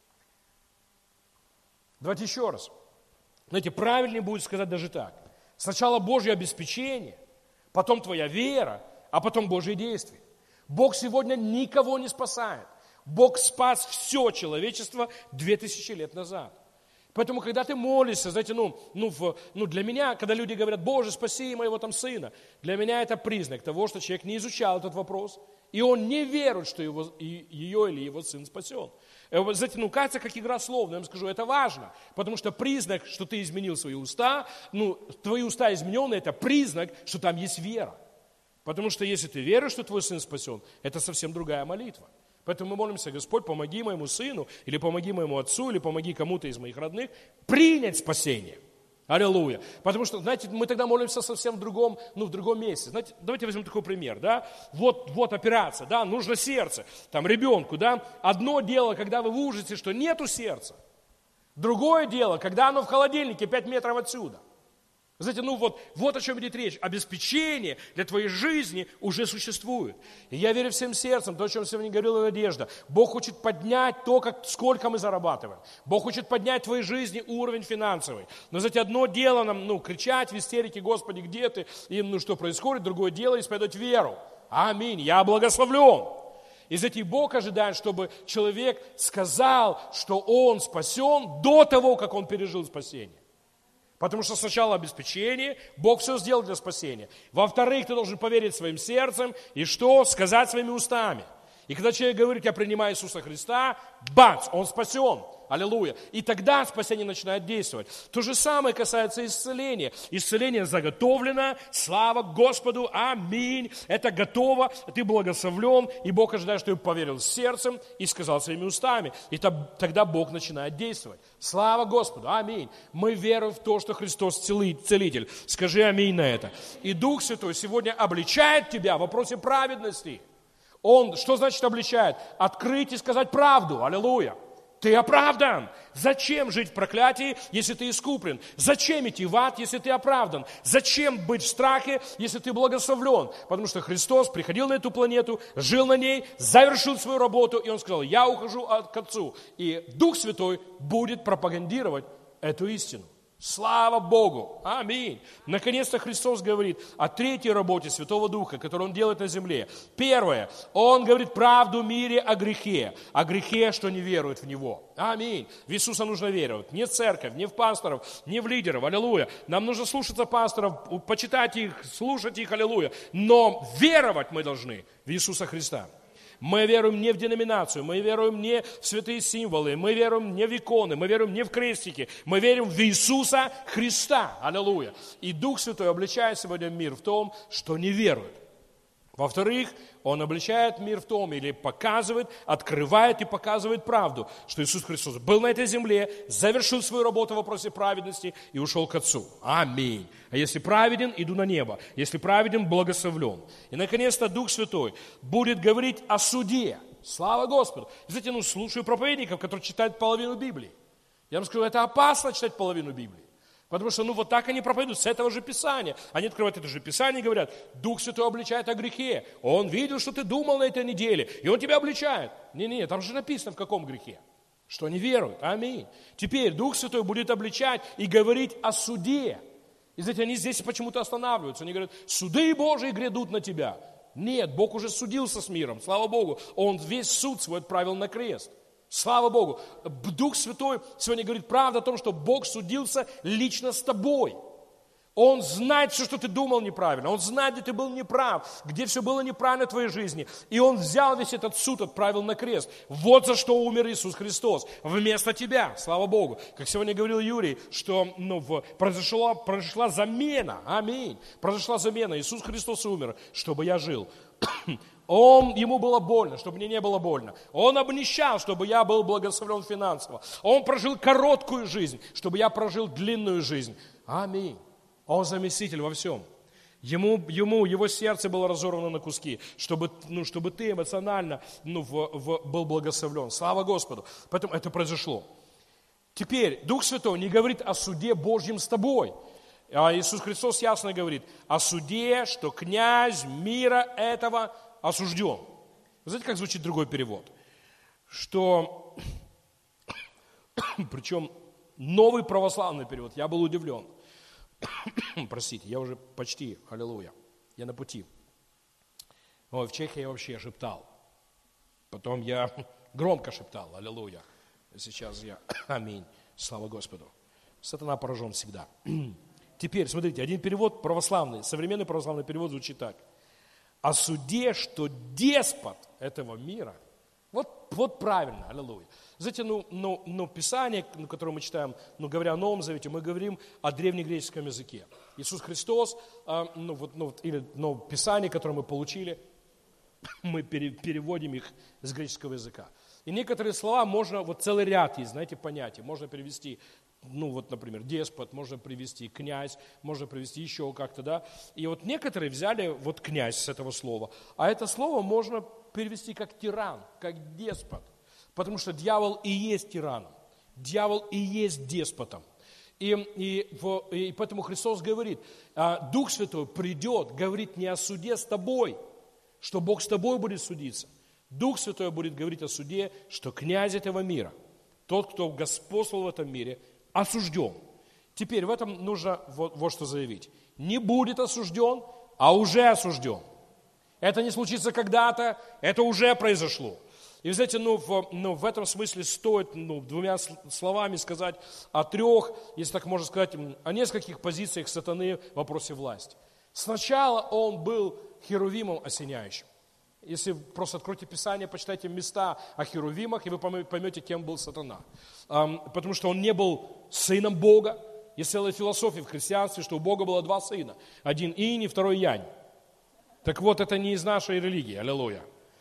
Давайте еще раз. Знаете, правильнее будет сказать даже так. Сначала Божье обеспечение, потом твоя вера, а потом Божьи действия. Бог сегодня никого не спасает. Бог спас все человечество 2000 лет назад. Поэтому, когда ты молишься, знаете, для меня, когда люди говорят, Боже, спаси моего сына, для меня это признак того, что человек не изучал этот вопрос, и он не верует, что ее или его сын спасен. Знаете, кажется, как игра слов, но я вам скажу, это важно, потому что признак, что ты изменил свои уста, твои уста измененные, это признак, что там есть вера. Потому что если ты веришь, что твой сын спасен, это совсем другая молитва. Поэтому мы молимся, Господь, помоги моему сыну, или помоги моему отцу, или помоги кому-то из моих родных принять спасение. Аллилуйя. Потому что, знаете, мы тогда молимся совсем в другом месте. Знаете, давайте возьмем такой пример, да. Вот операция, да, нужно сердце, ребенку, да. Одно дело, когда вы в ужасе, что нету сердца. Другое дело, когда оно в холодильнике 5 метров отсюда. Знаете, вот о чем идет речь. Обеспечение для твоей жизни уже существует. И я верю всем сердцем, то, о чем сегодня говорила Надежда. Бог хочет поднять то, сколько мы зарабатываем. Бог хочет поднять в твоей жизни уровень финансовый. Но, знаете, одно дело нам, кричать в истерике, Господи, где ты? И, что происходит? Другое дело исповедать веру. Аминь. Я благословлен. И, знаете, Бог ожидает, чтобы человек сказал, что он спасен до того, как он пережил спасение. Потому что сначала обеспечение, Бог все сделал для спасения. Во-вторых, ты должен поверить своим сердцем и что? Сказать своими устами. И когда человек говорит, я принимаю Иисуса Христа, бац, он спасен. Аллилуйя. И тогда спасение начинает действовать. То же самое касается исцеления. Исцеление заготовлено. Слава Господу. Аминь. Это готово. Ты благословлен. И Бог ожидает, что ты поверил сердцем и сказал своими устами. И тогда Бог начинает действовать. Слава Господу. Аминь. Мы веруем в то, что Христос целитель. Скажи аминь на это. И Дух Святой сегодня обличает тебя в вопросе праведности. Он, что значит обличает? Открыть и сказать правду. Аллилуйя. Ты оправдан. Зачем жить в проклятии, если ты искуплен? Зачем идти в ад, если ты оправдан? Зачем быть в страхе, если ты благословлен? Потому что Христос приходил на эту планету, жил на ней, завершил свою работу, и Он сказал, я ухожу к Отцу. И Дух Святой будет пропагандировать эту истину. Слава Богу! Аминь! Наконец-то Христос говорит о третьей работе Святого Духа, которую Он делает на земле. Первое, Он говорит правду в мире о грехе, что не веруют в Него. Аминь! В Иисуса нужно веровать. Не в церковь, не в пасторов, не в лидеров. Аллилуйя! Нам нужно слушаться пасторов, почитать их, слушать их. Аллилуйя! Но веровать мы должны в Иисуса Христа. Мы веруем не в деноминацию, мы веруем не в святые символы, мы веруем не в иконы, мы веруем не в крестики, мы верим в Иисуса Христа. Аллилуйя. И Дух Святой обличает сегодня мир в том, что не верует. Во-вторых, Он обличает мир в том, или показывает, открывает и показывает правду, что Иисус Христос был на этой земле, завершил свою работу в вопросе праведности и ушел к Отцу. Аминь. А если праведен, иду на небо. Если праведен, благословлен. И, наконец-то, Дух Святой будет говорить о суде. Слава Господу. Знаете, слушаю проповедников, которые читают половину Библии. Я вам скажу, это опасно читать половину Библии. Потому что, вот так они проповедуют с этого же Писания. Они открывают это же Писание и говорят, Дух Святой обличает о грехе. Он видел, что ты думал на этой неделе, и Он тебя обличает. Не, там же написано, в каком грехе. Что они веруют. Аминь. Теперь Дух Святой будет обличать и говорить о суде. И знаете, они здесь почему-то останавливаются. Они говорят, суды Божии грядут на тебя. Нет, Бог уже судился с миром, слава Богу. Он весь суд свой отправил на крест. Слава Богу. Дух Святой сегодня говорит правду о том, что Бог судился лично с тобой. Он знает все, что ты думал неправильно. Он знает, где ты был неправ, где все было неправильно в твоей жизни. И Он взял весь этот суд, отправил на крест. Вот за что умер Иисус Христос. Вместо тебя. Слава Богу. Как сегодня говорил Юрий, что произошла замена. Аминь. Произошла замена. Иисус Христос умер, чтобы я жил. Ему было больно, чтобы мне не было больно. Он обнищал, чтобы я был благословлен финансово. Он прожил короткую жизнь, чтобы я прожил длинную жизнь. Аминь. Он заместитель во всем. Его сердце было разорвано на куски, чтобы ты эмоционально был благословлен. Слава Господу. Поэтому это произошло. Теперь Дух Святой не говорит о суде Божьем с тобой. А Иисус Христос ясно говорит о суде, что князь мира этого осужден. Вы знаете, как звучит другой перевод? Что, причем новый православный перевод, я был удивлен. Простите, я уже почти, аллилуйя, я на пути. В Чехии я вообще шептал. Потом я громко шептал, аллилуйя. Сейчас я, аминь, слава Господу. Сатана поражен всегда. Теперь, смотрите, один перевод православный, современный православный перевод звучит так. О суде, что деспот этого мира, вот правильно, аллилуйя. Знаете, Писание, которое мы читаем, говоря о Новом Завете, мы говорим о древнегреческом языке. Иисус Христос, Писание, которое мы получили, мы переводим их с греческого языка. И некоторые слова можно, целый ряд есть, знаете, понятий, можно перевести, например, деспот, можно привести князь, можно привести еще как-то, да. И некоторые взяли князь с этого слова, а это слово можно перевести как тиран, как деспот, потому что дьявол и есть тираном, дьявол и есть деспотом. И поэтому Христос говорит, Дух Святой придет, говорит не о суде с тобой, что Бог с тобой будет судиться. Дух Святой будет говорить о суде, что князь этого мира, тот, кто господствовал в этом мире, осужден. Теперь в этом нужно вот что заявить. Не будет осужден, а уже осужден. Это не случится когда-то, это уже произошло. И, вы знаете, в этом смысле стоит двумя словами сказать о трех, если так можно сказать, о нескольких позициях сатаны в вопросе власти. Сначала он был херувимом осеняющим. Если просто откройте Писание, почитайте места о херувимах, и вы поймете, кем был сатана. Потому что он не был сыном Бога. Есть целая философия в христианстве, что у Бога было два сына. Один инь и второй янь. Так вот, это не из нашей религии. Аллилуйя.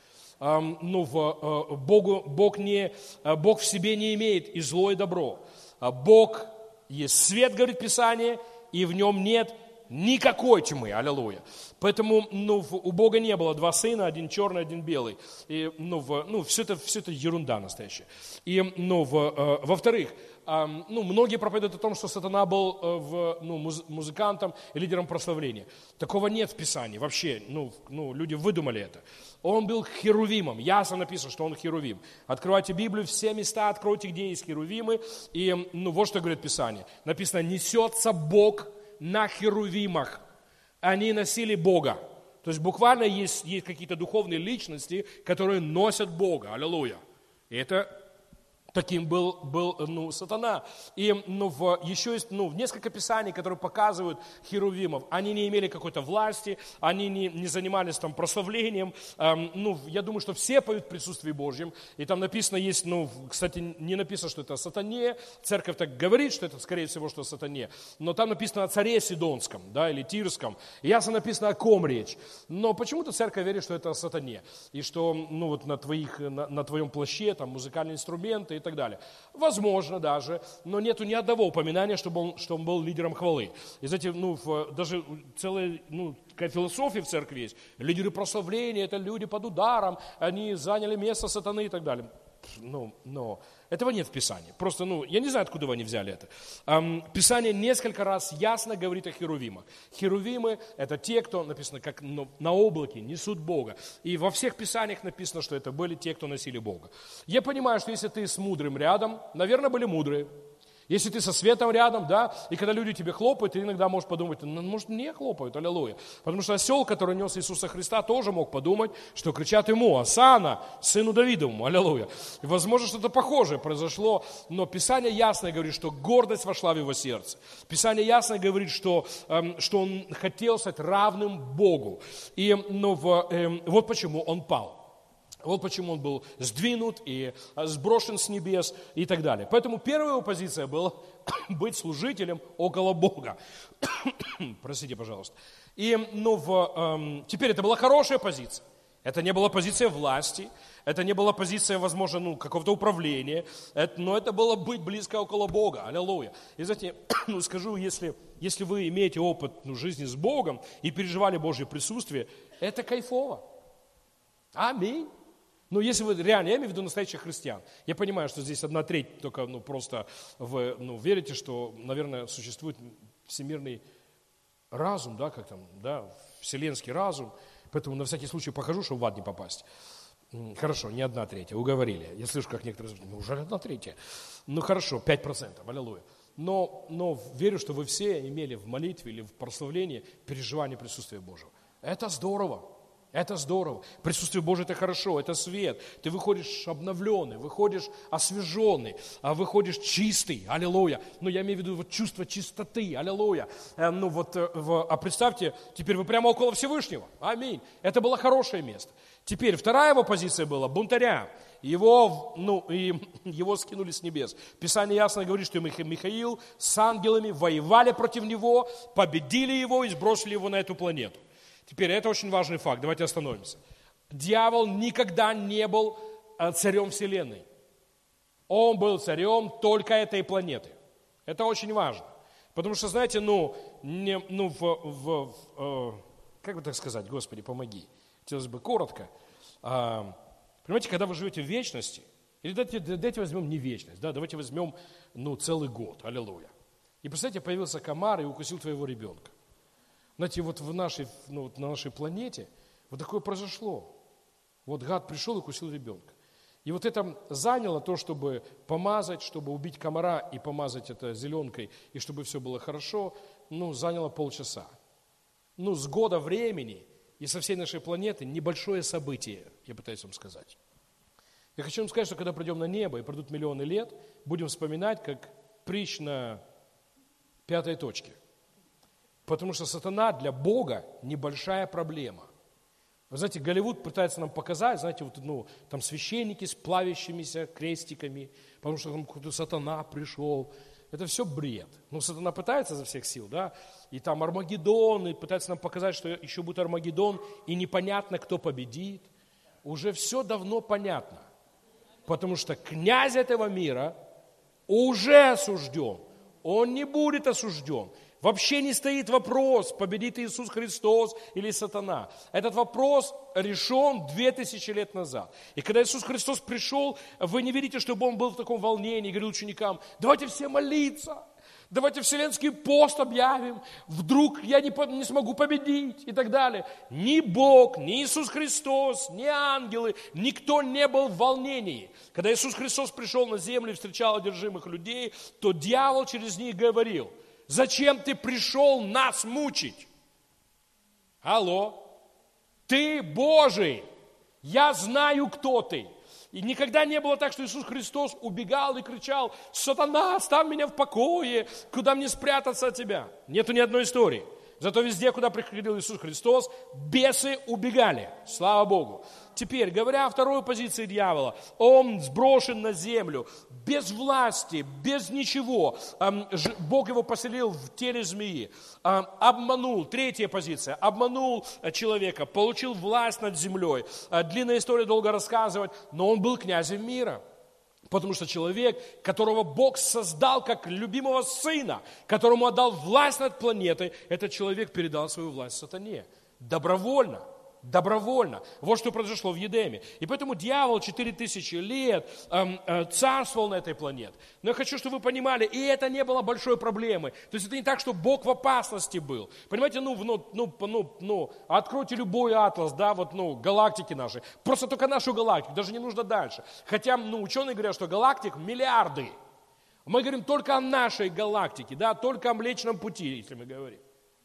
Бог в себе не имеет и зло, и добро. Бог есть свет, говорит Писание, и в нем нет никакой тьмы. Аллилуйя. Поэтому у Бога не было два сына, один черный, один белый. И, все это ерунда настоящая. И, во-вторых, многие проповедуют о том, что сатана был музыкантом и лидером прославления. Такого нет в Писании вообще. Люди выдумали это. Он был херувимом. Ясно написано, что он херувим. Открывайте Библию, все места откройте, где есть херувимы. И вот что говорит Писание. Написано, несется Бог на херувимах. Они носили Бога. То есть буквально есть какие-то духовные личности, которые носят Бога. Аллилуйя. И это таким был сатана. И еще есть несколько писаний, которые показывают херувимов. Они не имели какой-то власти, они не занимались там прославлением. Я думаю, что все поют в присутствии Божьем. И там написано есть, кстати, не написано, что это сатане. Церковь так говорит, что это, скорее всего, что сатане. Но там написано о царе Сидонском, да, или Тирском. И ясно написано, о ком речь. Но почему-то церковь верит, что это о сатане. И что на твоем плаще там музыкальные инструменты и так далее. Возможно даже, но нету ни одного упоминания, что он был лидером хвалы. И знаете, даже целая такая философия в церкви есть. Лидеры прославления, это люди под ударом, они заняли место сатаны и так далее. Но этого нет в Писании. Просто, я не знаю, откуда они взяли это. Писание несколько раз ясно говорит о херувимах. Херувимы – это те, кто, написано, как на облаке, несут Бога. И во всех Писаниях написано, что это были те, кто носили Бога. Я понимаю, что если ты с мудрым рядом, наверное, были мудрые. Если ты со светом рядом, да, и когда люди тебе хлопают, ты иногда можешь подумать, может, мне хлопают, аллилуйя. Потому что осел, который нес Иисуса Христа, тоже мог подумать, что кричат ему, Осанна, сыну Давидовому, аллилуйя. И, возможно, что-то похожее произошло, но Писание ясно говорит, что гордость вошла в его сердце. Писание ясно говорит, что он хотел стать равным Богу. И вот почему он пал. Вот почему он был сдвинут и сброшен с небес и так далее. Поэтому первая его позиция была быть служителем около Бога. Простите, пожалуйста. И теперь это была хорошая позиция. Это не была позиция власти, это не была позиция, возможно, какого-то управления, но это было быть близко около Бога. Аллилуйя. И знаете, скажу, если вы имеете опыт жизни с Богом и переживали Божье присутствие, это кайфово. Аминь. Но если вы реально, я имею в виду настоящих христиан, я понимаю, что здесь 1/3 только просто вы верите, что, наверное, существует всемирный разум, да, как там, да, вселенский разум, поэтому на всякий случай покажу, чтобы в ад не попасть. Хорошо, не 1/3, уговорили. Я слышу, как некоторые говорят, уже 1/3. Хорошо, 5%, аллилуйя. Но верю, что вы все имели в молитве или в прославлении переживание присутствия Божьего. Это здорово. Это здорово. Присутствие Божие – это хорошо, это свет. Ты выходишь обновленный, выходишь освеженный, выходишь чистый, аллилуйя. Я имею в виду чувство чистоты, аллилуйя. А представьте, теперь вы прямо около Всевышнего, аминь. Это было хорошее место. Теперь вторая его позиция была бунтаря. Его скинули с небес. Писание ясно говорит, что Михаил с ангелами воевали против него, победили его и сбросили его на эту планету. Теперь это очень важный факт, давайте остановимся. Дьявол никогда не был царем вселенной. Он был царем только этой планеты. Это очень важно. Потому что, знаете, как бы так сказать, Господи, помоги. Хотелось бы коротко. Понимаете, когда вы живете в вечности, или давайте возьмем не вечность, да, давайте возьмем целый год, аллилуйя. И представьте, появился комар и укусил твоего ребенка. Знаете, вот на нашей планете вот такое произошло. Вот гад пришел и укусил ребенка. И вот это заняло то, чтобы помазать, чтобы убить комара и помазать это зеленкой, и чтобы все было хорошо, заняло полчаса. С года времени и со всей нашей планеты небольшое событие, я пытаюсь вам сказать. Я хочу вам сказать, что когда придем на небо и пройдут миллионы лет, будем вспоминать, как притч на 5 точке. Потому что сатана для Бога небольшая проблема. Вы знаете, Голливуд пытается нам показать, знаете, там священники с плавящимися крестиками, потому что там какой-то сатана пришел. Это все бред. Сатана пытается изо всех сил, да, и там Армагеддон, и пытается нам показать, что еще будет Армагеддон, и непонятно, кто победит. Уже все давно понятно. Потому что князь этого мира уже осужден. Он не будет осужден. Вообще не стоит вопрос, победит Иисус Христос или сатана. Этот вопрос решен 2000 лет назад. И когда Иисус Христос пришел, вы не видите, чтобы Он был в таком волнении, говорил ученикам: давайте все молиться, давайте вселенский пост объявим, вдруг я не смогу победить и так далее. Ни Бог, ни Иисус Христос, ни ангелы, никто не был в волнении. Когда Иисус Христос пришел на землю и встречал одержимых людей, то дьявол через них говорил: зачем ты пришел нас мучить? Алло, ты Божий, я знаю, кто ты. И никогда не было так, что Иисус Христос убегал и кричал: сатана, оставь меня в покое, куда мне спрятаться от тебя? Нету ни одной истории. Зато везде, куда приходил Иисус Христос, бесы убегали. Слава Богу. Теперь, говоря о второй позиции дьявола, он сброшен на землю, без власти, без ничего. Бог его поселил в теле змеи. Обманул, третья позиция, обманул человека, получил власть над землей. Длинная история, долго рассказывать, но он был князем мира. Потому что человек, которого Бог создал как любимого сына, которому отдал власть над планетой, этот человек передал свою власть сатане. Добровольно. Добровольно. Вот что произошло в Едеме. И поэтому дьявол 4000 лет царствовал на этой планете. Но я хочу, чтобы вы понимали, и это не было большой проблемой. То есть это не так, что Бог в опасности был. Понимаете, откройте любой атлас, да, галактики наши. Просто только нашу галактику, даже не нужно дальше. Хотя, ученые говорят, что галактик миллиарды. Мы говорим только о нашей галактике, да, только о Млечном Пути, если мы говорим.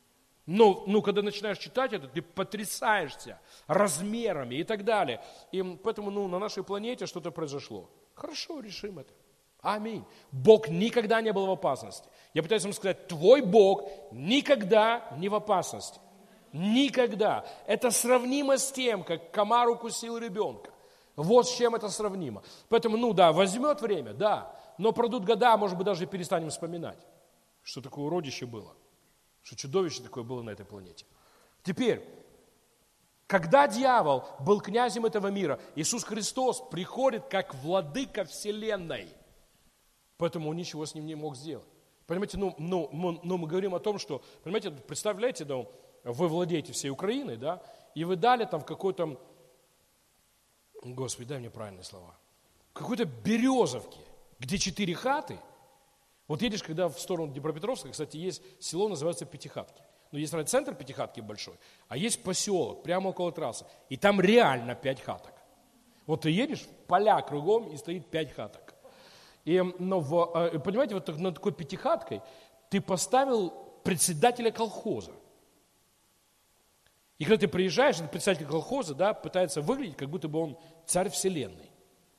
Но когда начинаешь читать это, ты потрясаешься размерами и так далее. И поэтому на нашей планете что-то произошло. Хорошо, решим это. Аминь. Бог никогда не был в опасности. Я пытаюсь вам сказать, твой Бог никогда не в опасности. Никогда. Это сравнимо с тем, как комар укусил ребенка. Вот с чем это сравнимо. Поэтому, возьмет время, да, но пройдут года, может быть, даже перестанем вспоминать, что такое уродище было. Что чудовище такое было на этой планете. Теперь, когда дьявол был князем этого мира, Иисус Христос приходит как владыка вселенной. Поэтому он ничего с ним не мог сделать. Понимаете, мы говорим о том, что, понимаете, представляете, вы владеете всей Украиной, да, и вы дали там в какой-то, Господи, дай мне правильные слова, в какой-то Березовке, где 4 хаты. Вот едешь, когда в сторону Днепропетровска, кстати, есть село, называется Пятихатки. Есть центр Пятихатки большой, а есть поселок прямо около трассы. И там реально 5 хаток. Вот ты едешь, поля кругом, и стоит 5 хаток. И, понимаете, вот над такой пятихаткой ты поставил председателя колхоза. И когда ты приезжаешь, этот председатель колхоза, да, пытается выглядеть, как будто бы он царь вселенной.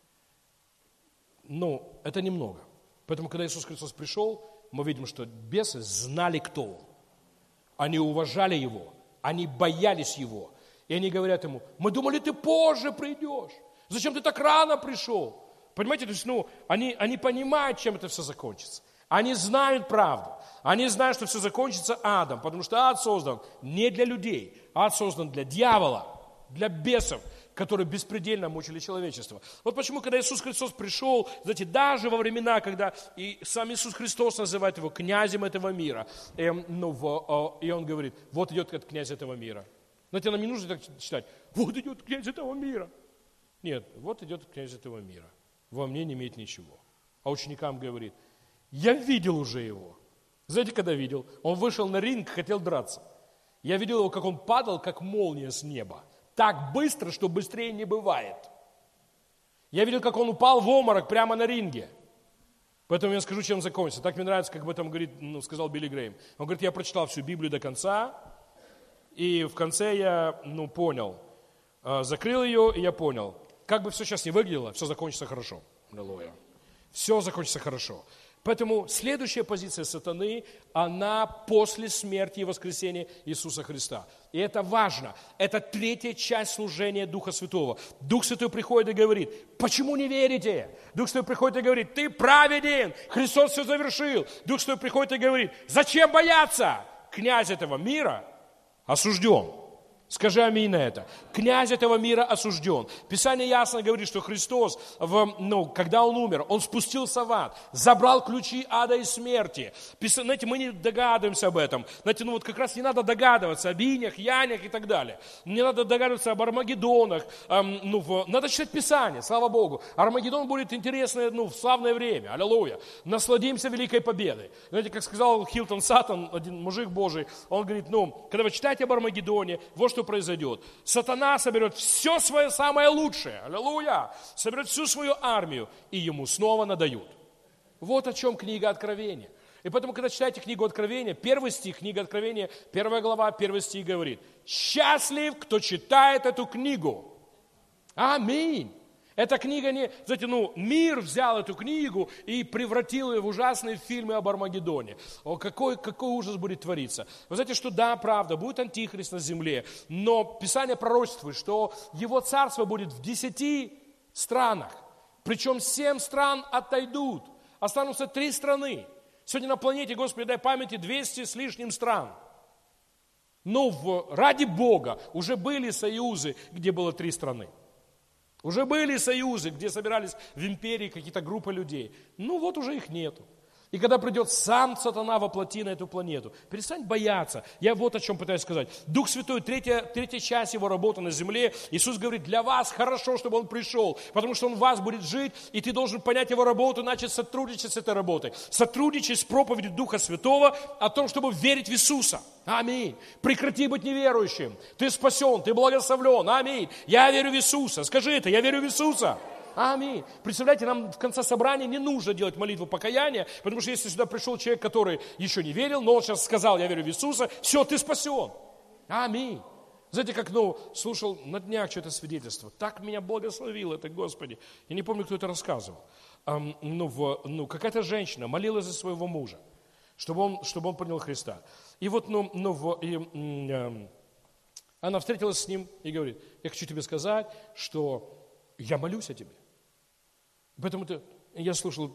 Но это немного. Поэтому, когда Иисус Христос пришел, мы видим, что бесы знали, кто Он. Они уважали Его, они боялись Его. И они говорят Ему: мы думали, Ты позже придешь. Зачем Ты так рано пришел? Понимаете, то есть, они понимают, чем это все закончится. Они знают правду. Они знают, что все закончится адом, потому что ад создан не для людей. Ад создан для дьявола, для бесов, которые беспредельно мучили человечество. Вот почему, когда Иисус Христос пришел, знаете, даже во времена, когда и сам Иисус Христос называет его князем этого мира, и он говорит: вот идет князь этого мира. Знаете, нам не нужно так читать: вот идет князь этого мира. Нет, вот идет князь этого мира. Во мне не имеет ничего. А ученикам говорит: я видел уже его. Знаете, когда видел? Он вышел на ринг, хотел драться. Я видел его, как он падал, как молния с неба. Так быстро, что быстрее не бывает. Я видел, как он упал в обморок прямо на ринге. Поэтому я скажу, чем закончится. Так мне нравится, как об этом сказал Билли Грэйм. Он говорит: я прочитал всю Библию до конца, и в конце я понял. Закрыл ее, и я понял. как бы все сейчас не выглядело, все закончится хорошо. Аллилуйя. Все закончится хорошо. Поэтому следующая позиция сатаны, она после смерти и воскресения Иисуса Христа. И это важно. Это третья часть служения Духа Святого. Дух Святой приходит и говорит: почему не верите? Дух Святой приходит и говорит: ты праведен, Христос все завершил. Дух Святой приходит и говорит: зачем бояться? Князь этого мира осужден. Скажи аминь на это. Князь этого мира осужден. Писание ясно говорит, что Христос, когда Он умер, Он спустился в ад, забрал ключи ада и смерти. Знаете, мы не догадываемся об этом. Знаете, как раз не надо догадываться об инях, янях и так далее. Не надо догадываться об Армагеддонах. Надо читать Писание, слава Богу. Армагеддон будет интересный в славное время. Аллилуйя. Насладимся великой победой. Знаете, как сказал Хилтон Саттон, один мужик Божий, он говорит, когда вы читаете об Армагеддоне, вот что произойдет. Сатана соберет все свое самое лучшее, аллилуйя, соберет всю свою армию, и ему снова надают. Вот о чем книга Откровения. И поэтому, когда читаете книгу Откровения, 1 стих, книга Откровения, 1 глава, 1 стих говорит: счастлив, кто читает эту книгу. Аминь. Эта книга не... Знаете, мир взял эту книгу и превратил ее в ужасные фильмы об Армагеддоне. Какой ужас будет твориться. Вы знаете, что да, правда, будет антихрист на земле, но Писание пророчествует, что его царство будет в 10 странах. Причем 7 стран отойдут. Останутся 3 страны. Сегодня на планете, Господи, дай памяти, 200 с лишним стран. Ради Бога, уже были союзы, где было 3 страны. Уже были союзы, где собирались в империи какие-то группы людей. Вот уже их нету. И когда придет сам сатана воплоти на эту планету, перестань бояться. Я вот о чем пытаюсь сказать. Дух Святой, третья часть его работы на земле. Иисус говорит, для вас хорошо, чтобы он пришел, потому что он в вас будет жить, и ты должен понять его работу, начать сотрудничать с этой работой. Сотрудничать с проповедью Духа Святого о том, чтобы верить в Иисуса. Аминь. Прекрати быть неверующим. Ты спасен, ты благословлен. Аминь. Я верю в Иисуса. Скажи это, я верю в Иисуса. Аминь. Представляете, нам в конце собрания не нужно делать молитву покаяния, потому что если сюда пришел человек, который еще не верил, но он сейчас сказал, я верю в Иисуса, все, ты спасен. Аминь. Знаете, как, слушал на днях что-то свидетельство. Так меня благословил это, Господи. Я не помню, кто это рассказывал. Какая-то женщина молилась за своего мужа, чтобы он принял Христа. И вот, она встретилась с ним и говорит, я хочу тебе сказать, что я молюсь о тебе. Поэтому я слушал,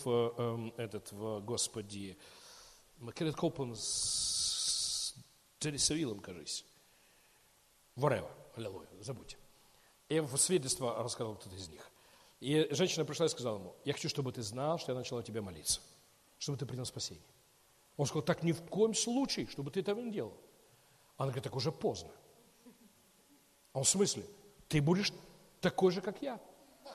Господи, Кеннет Коупленд с Джерри Савилом, кажется. Whatever, аллилуйя, забудьте. И в свидетельство рассказал кто-то из них. И женщина пришла и сказала ему, я хочу, чтобы ты знал, что я начала тебе молиться, чтобы ты принял спасение. Он сказал, так ни в коем случае, чтобы ты этого не делал. Она говорит, так уже поздно. Он в смысле, ты будешь такой же, как я.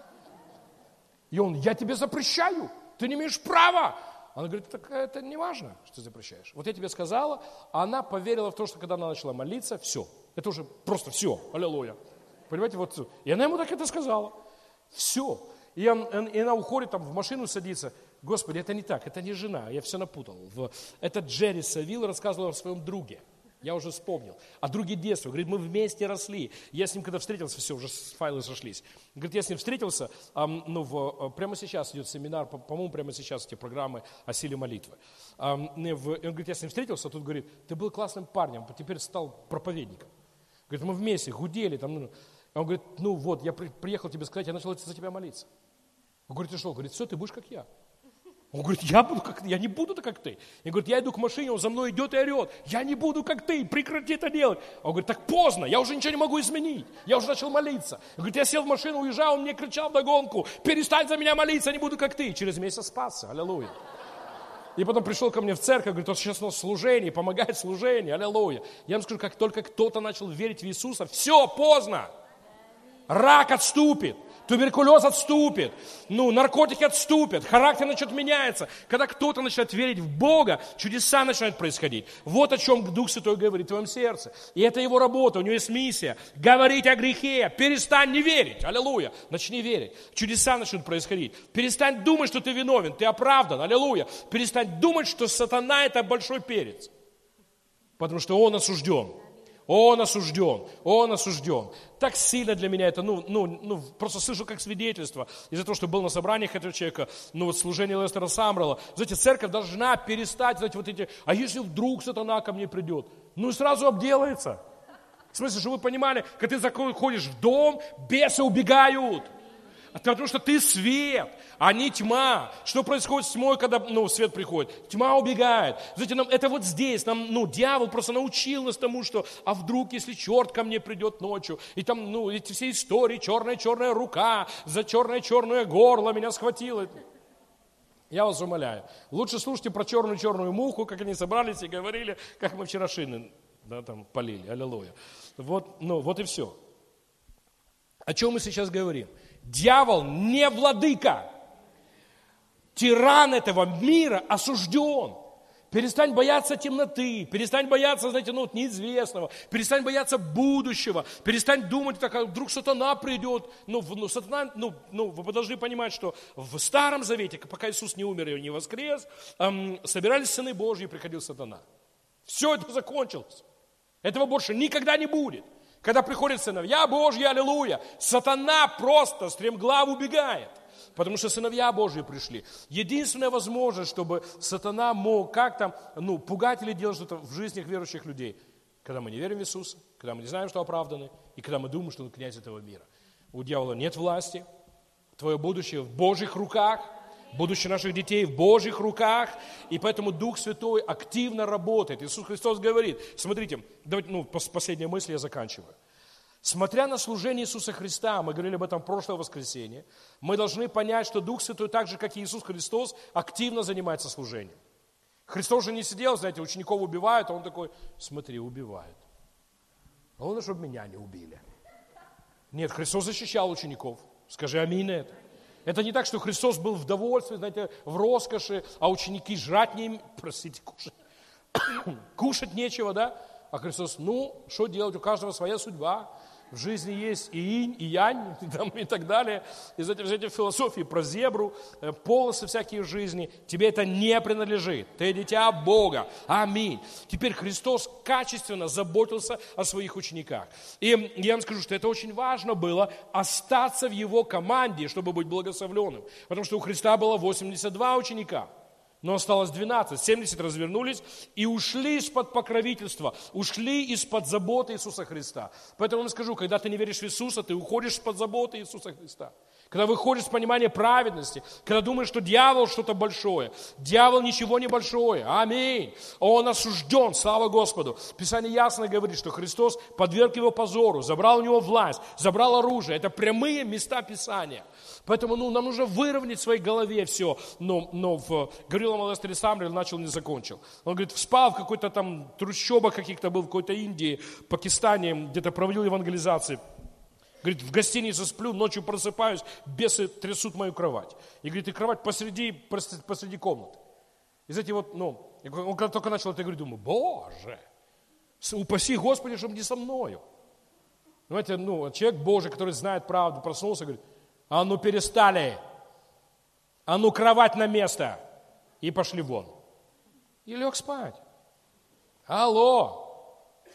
И он, я тебе запрещаю, ты не имеешь права. Она говорит, так это не важно, что ты запрещаешь. Вот я тебе сказала, она поверила в то, что когда она начала молиться, все. Это уже просто все, аллилуйя. Понимаете, и она ему так это сказала. Все. И она уходит, в машину садится. Господи, это не так, это не жена, я все напутал. Это Джерри Савил рассказывал о своем друге. Я уже вспомнил. А други детства. Говорит, мы вместе росли. Я с ним, когда встретился, все, уже файлы сошлись. Говорит, я с ним встретился, прямо сейчас идет семинар, по-моему, прямо сейчас эти программы о силе молитвы. Он говорит, я с ним встретился, а тут говорит, ты был классным парнем, а теперь стал проповедником. Говорит, мы вместе гудели. Он говорит, я приехал тебе сказать, я начал за тебя молиться. Он говорит, ты что? Говорит, все, ты будешь как я. Он говорит, я не буду как ты. Он говорит, я иду к машине, он за мной идет и орет. Я не буду как ты, прекрати это делать. Он говорит, так поздно, я уже ничего не могу изменить. Я уже начал молиться. Он говорит, я сел в машину, уезжал, он мне кричал вдогонку, перестань за меня молиться, я не буду как ты. Через месяц спасся, аллилуйя. И потом пришел ко мне в церковь, говорит, вот сейчас у нас служение, помогает служение, аллилуйя. Я вам скажу, как только кто-то начал верить в Иисуса, все, поздно. Рак отступит. Туберкулез отступит, наркотики отступят, характер начнет меняться. Когда кто-то начинает верить в Бога, чудеса начинают происходить. Вот о чем Дух Святой говорит в твоем сердце. И это его работа, у него есть миссия. Говорить о грехе, перестань не верить, аллилуйя, начни верить. Чудеса начнут происходить. Перестань думать, что ты виновен, ты оправдан, аллилуйя. Перестань думать, что сатана это большой перец. Потому что он осужден. Он осужден, он осужден. Так сильно для меня это, просто слышу как свидетельство. Из-за того, что был на собраниях этого человека, служение Лестера Самрелла. Знаете, церковь должна перестать, а если вдруг сатана ко мне придет? И сразу обделается. В смысле, что вы понимали, когда ты заходишь в дом, бесы убегают. Потому что ты свет, а не тьма. Что происходит с тьмой, когда свет приходит? Тьма убегает. Знаете, это вот здесь, дьявол просто научил нас тому, что, а вдруг, если черт ко мне придет ночью, и там, эти все истории, черная рука, за черное горло меня схватило. Я вас умоляю, лучше слушайте про черную муху, как они собрались и говорили, как мы вчера шины, полили, аллилуйя. Вот и все. О чем мы сейчас говорим? Дьявол не владыка. Тиран этого мира осужден. Перестань бояться темноты, перестань бояться, неизвестного, перестань бояться будущего, перестань думать, вдруг сатана придет. Сатана, вы должны понимать, что в Старом Завете, пока Иисус не умер и не воскрес, собирались сыны Божьи, и приходил сатана. Все это закончилось. Этого больше никогда не будет. Когда приходят сыновья Божьи, аллилуйя, сатана просто стремглав убегает, потому что сыновья Божьи пришли. Единственная возможность, чтобы сатана мог как-то пугать или делать что-то в жизнях верующих людей, когда мы не верим в Иисуса, когда мы не знаем, что оправданы, и когда мы думаем, что он князь этого мира. У дьявола нет власти, твое будущее в Божьих руках, будущее наших детей в Божьих руках, и поэтому Дух Святой активно работает. Иисус Христос говорит, смотрите, давайте, последняя мысль, я заканчиваю. Смотря на служение Иисуса Христа, мы говорили об этом в прошлое воскресенье, мы должны понять, что Дух Святой, так же, как и Иисус Христос, активно занимается служением. Христос же не сидел, знаете, учеников убивают, а он такой, смотри, убивают. Главное, чтобы меня не убили. Нет, Христос защищал учеников. Скажи аминь на это. Это не так, что Христос был в довольстве, знаете, в роскоши, а ученики жрать не, кушать нечего, да? А Христос, что делать, у каждого своя судьба. В жизни есть и инь, и янь, и так далее. Из этих философий про зебру, полосы всякие в жизни. Тебе это не принадлежит. Ты дитя Бога. Аминь. Теперь Христос качественно заботился о своих учениках. И я вам скажу, что это очень важно было остаться в его команде, чтобы быть благословленным. Потому что у Христа было 82 ученика. Но осталось 12, 70 развернулись и ушли из-под покровительства, ушли из-под заботы Иисуса Христа. Поэтому я скажу, когда ты не веришь в Иисуса, ты уходишь из-под заботы Иисуса Христа. Когда выходишь с понимания праведности, когда думаешь, что дьявол что-то большое. Дьявол ничего не большое. Аминь. Он осужден, слава Господу. Писание ясно говорит, что Христос подверг его позору, забрал у него власть, забрал оружие. Это прямые места Писания. Поэтому нам нужно выровнять в своей голове все. Говорил о Лестере Самрелле, начал, не закончил. Он говорит, спал в какой-то там трущобах каких-то, был в какой-то Индии, Пакистане, где-то проводил евангелизации. Говорит, в гостинице сплю, ночью просыпаюсь, бесы трясут мою кровать. И говорит, и кровать посреди комнаты. И знаете, он когда только начал это говорить, думаю, Боже, упаси Господи, чтобы не со мною. Знаете, человек Божий, который знает правду, проснулся, говорит, а ну перестали, а ну кровать на место. И пошли вон. И лег спать. Алло.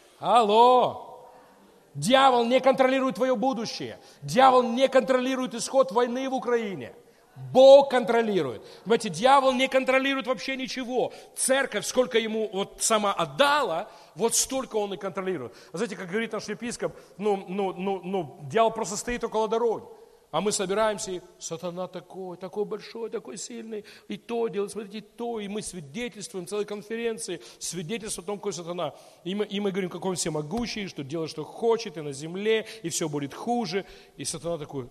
Дьявол не контролирует твое будущее. Дьявол не контролирует исход войны в Украине. Бог контролирует. Понимаете, дьявол не контролирует вообще ничего. Церковь, сколько ему сама отдала, столько он и контролирует. Знаете, как говорит наш епископ, дьявол просто стоит около дороги. А мы собираемся, и сатана такой большой, такой сильный, и то делает, смотрите, то, и мы свидетельствуем целой конференции, свидетельство о том, какой сатана. И мы говорим, какой он всемогущий, что делает, что хочет, и на земле, и все будет хуже. И сатана такой,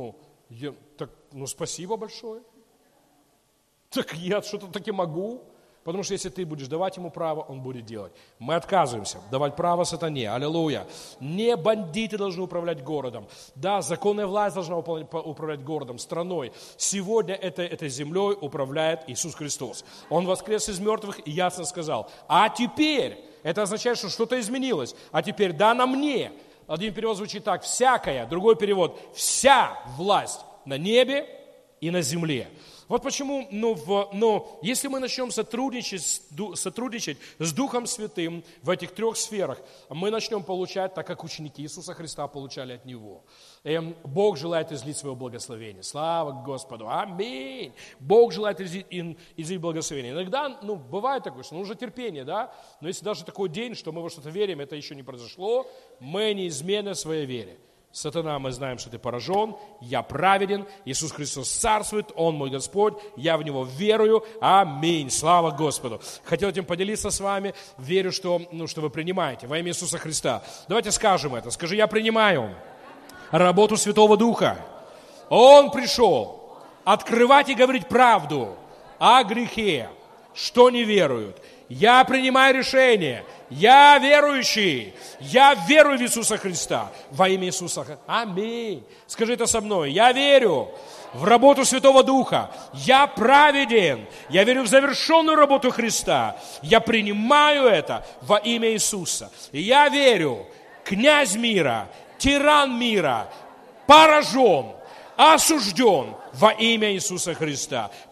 спасибо большое. Так я что-то таки могу. Потому что если ты будешь давать ему право, он будет делать. Мы отказываемся давать право сатане. Аллилуйя. Не бандиты должны управлять городом. Да, законная власть должна управлять городом, страной. Сегодня этой землей управляет Иисус Христос. Он воскрес из мертвых и ясно сказал, а теперь, это означает, что что-то изменилось. А теперь дано мне. Один перевод звучит так, всякая, другой перевод, вся власть на небе и на земле. Вот почему, если мы начнем сотрудничать с Духом Святым в этих 3 сферах, мы начнем получать так, как ученики Иисуса Христа получали от Него. Бог желает излить свое благословение. Слава Господу. Аминь. Бог желает излить благословение. Иногда, бывает такое, что нужно терпение, да? Но если даже такой день, что мы во что-то верим, это еще не произошло, мы неизменны в своей вере. Сатана, мы знаем, что ты поражен, я праведен, Иисус Христос царствует, Он мой Господь, я в Него верую, аминь, слава Господу. Хотел этим поделиться с вами, верю, что вы принимаете во имя Иисуса Христа. Давайте скажем это, скажи, я принимаю работу Святого Духа. Он пришел открывать и говорить правду о грехе, что не веруют. Я принимаю решение. Я верующий. Я верую в Иисуса Христа. Во имя Иисуса. Аминь. Скажи это со мной. Я верю в работу Святого Духа. Я праведен. Я верю в завершенную работу Христа. Я принимаю это во имя Иисуса. Я верю, князь мира, тиран мира, поражен, осужден во имя Иисуса Христа.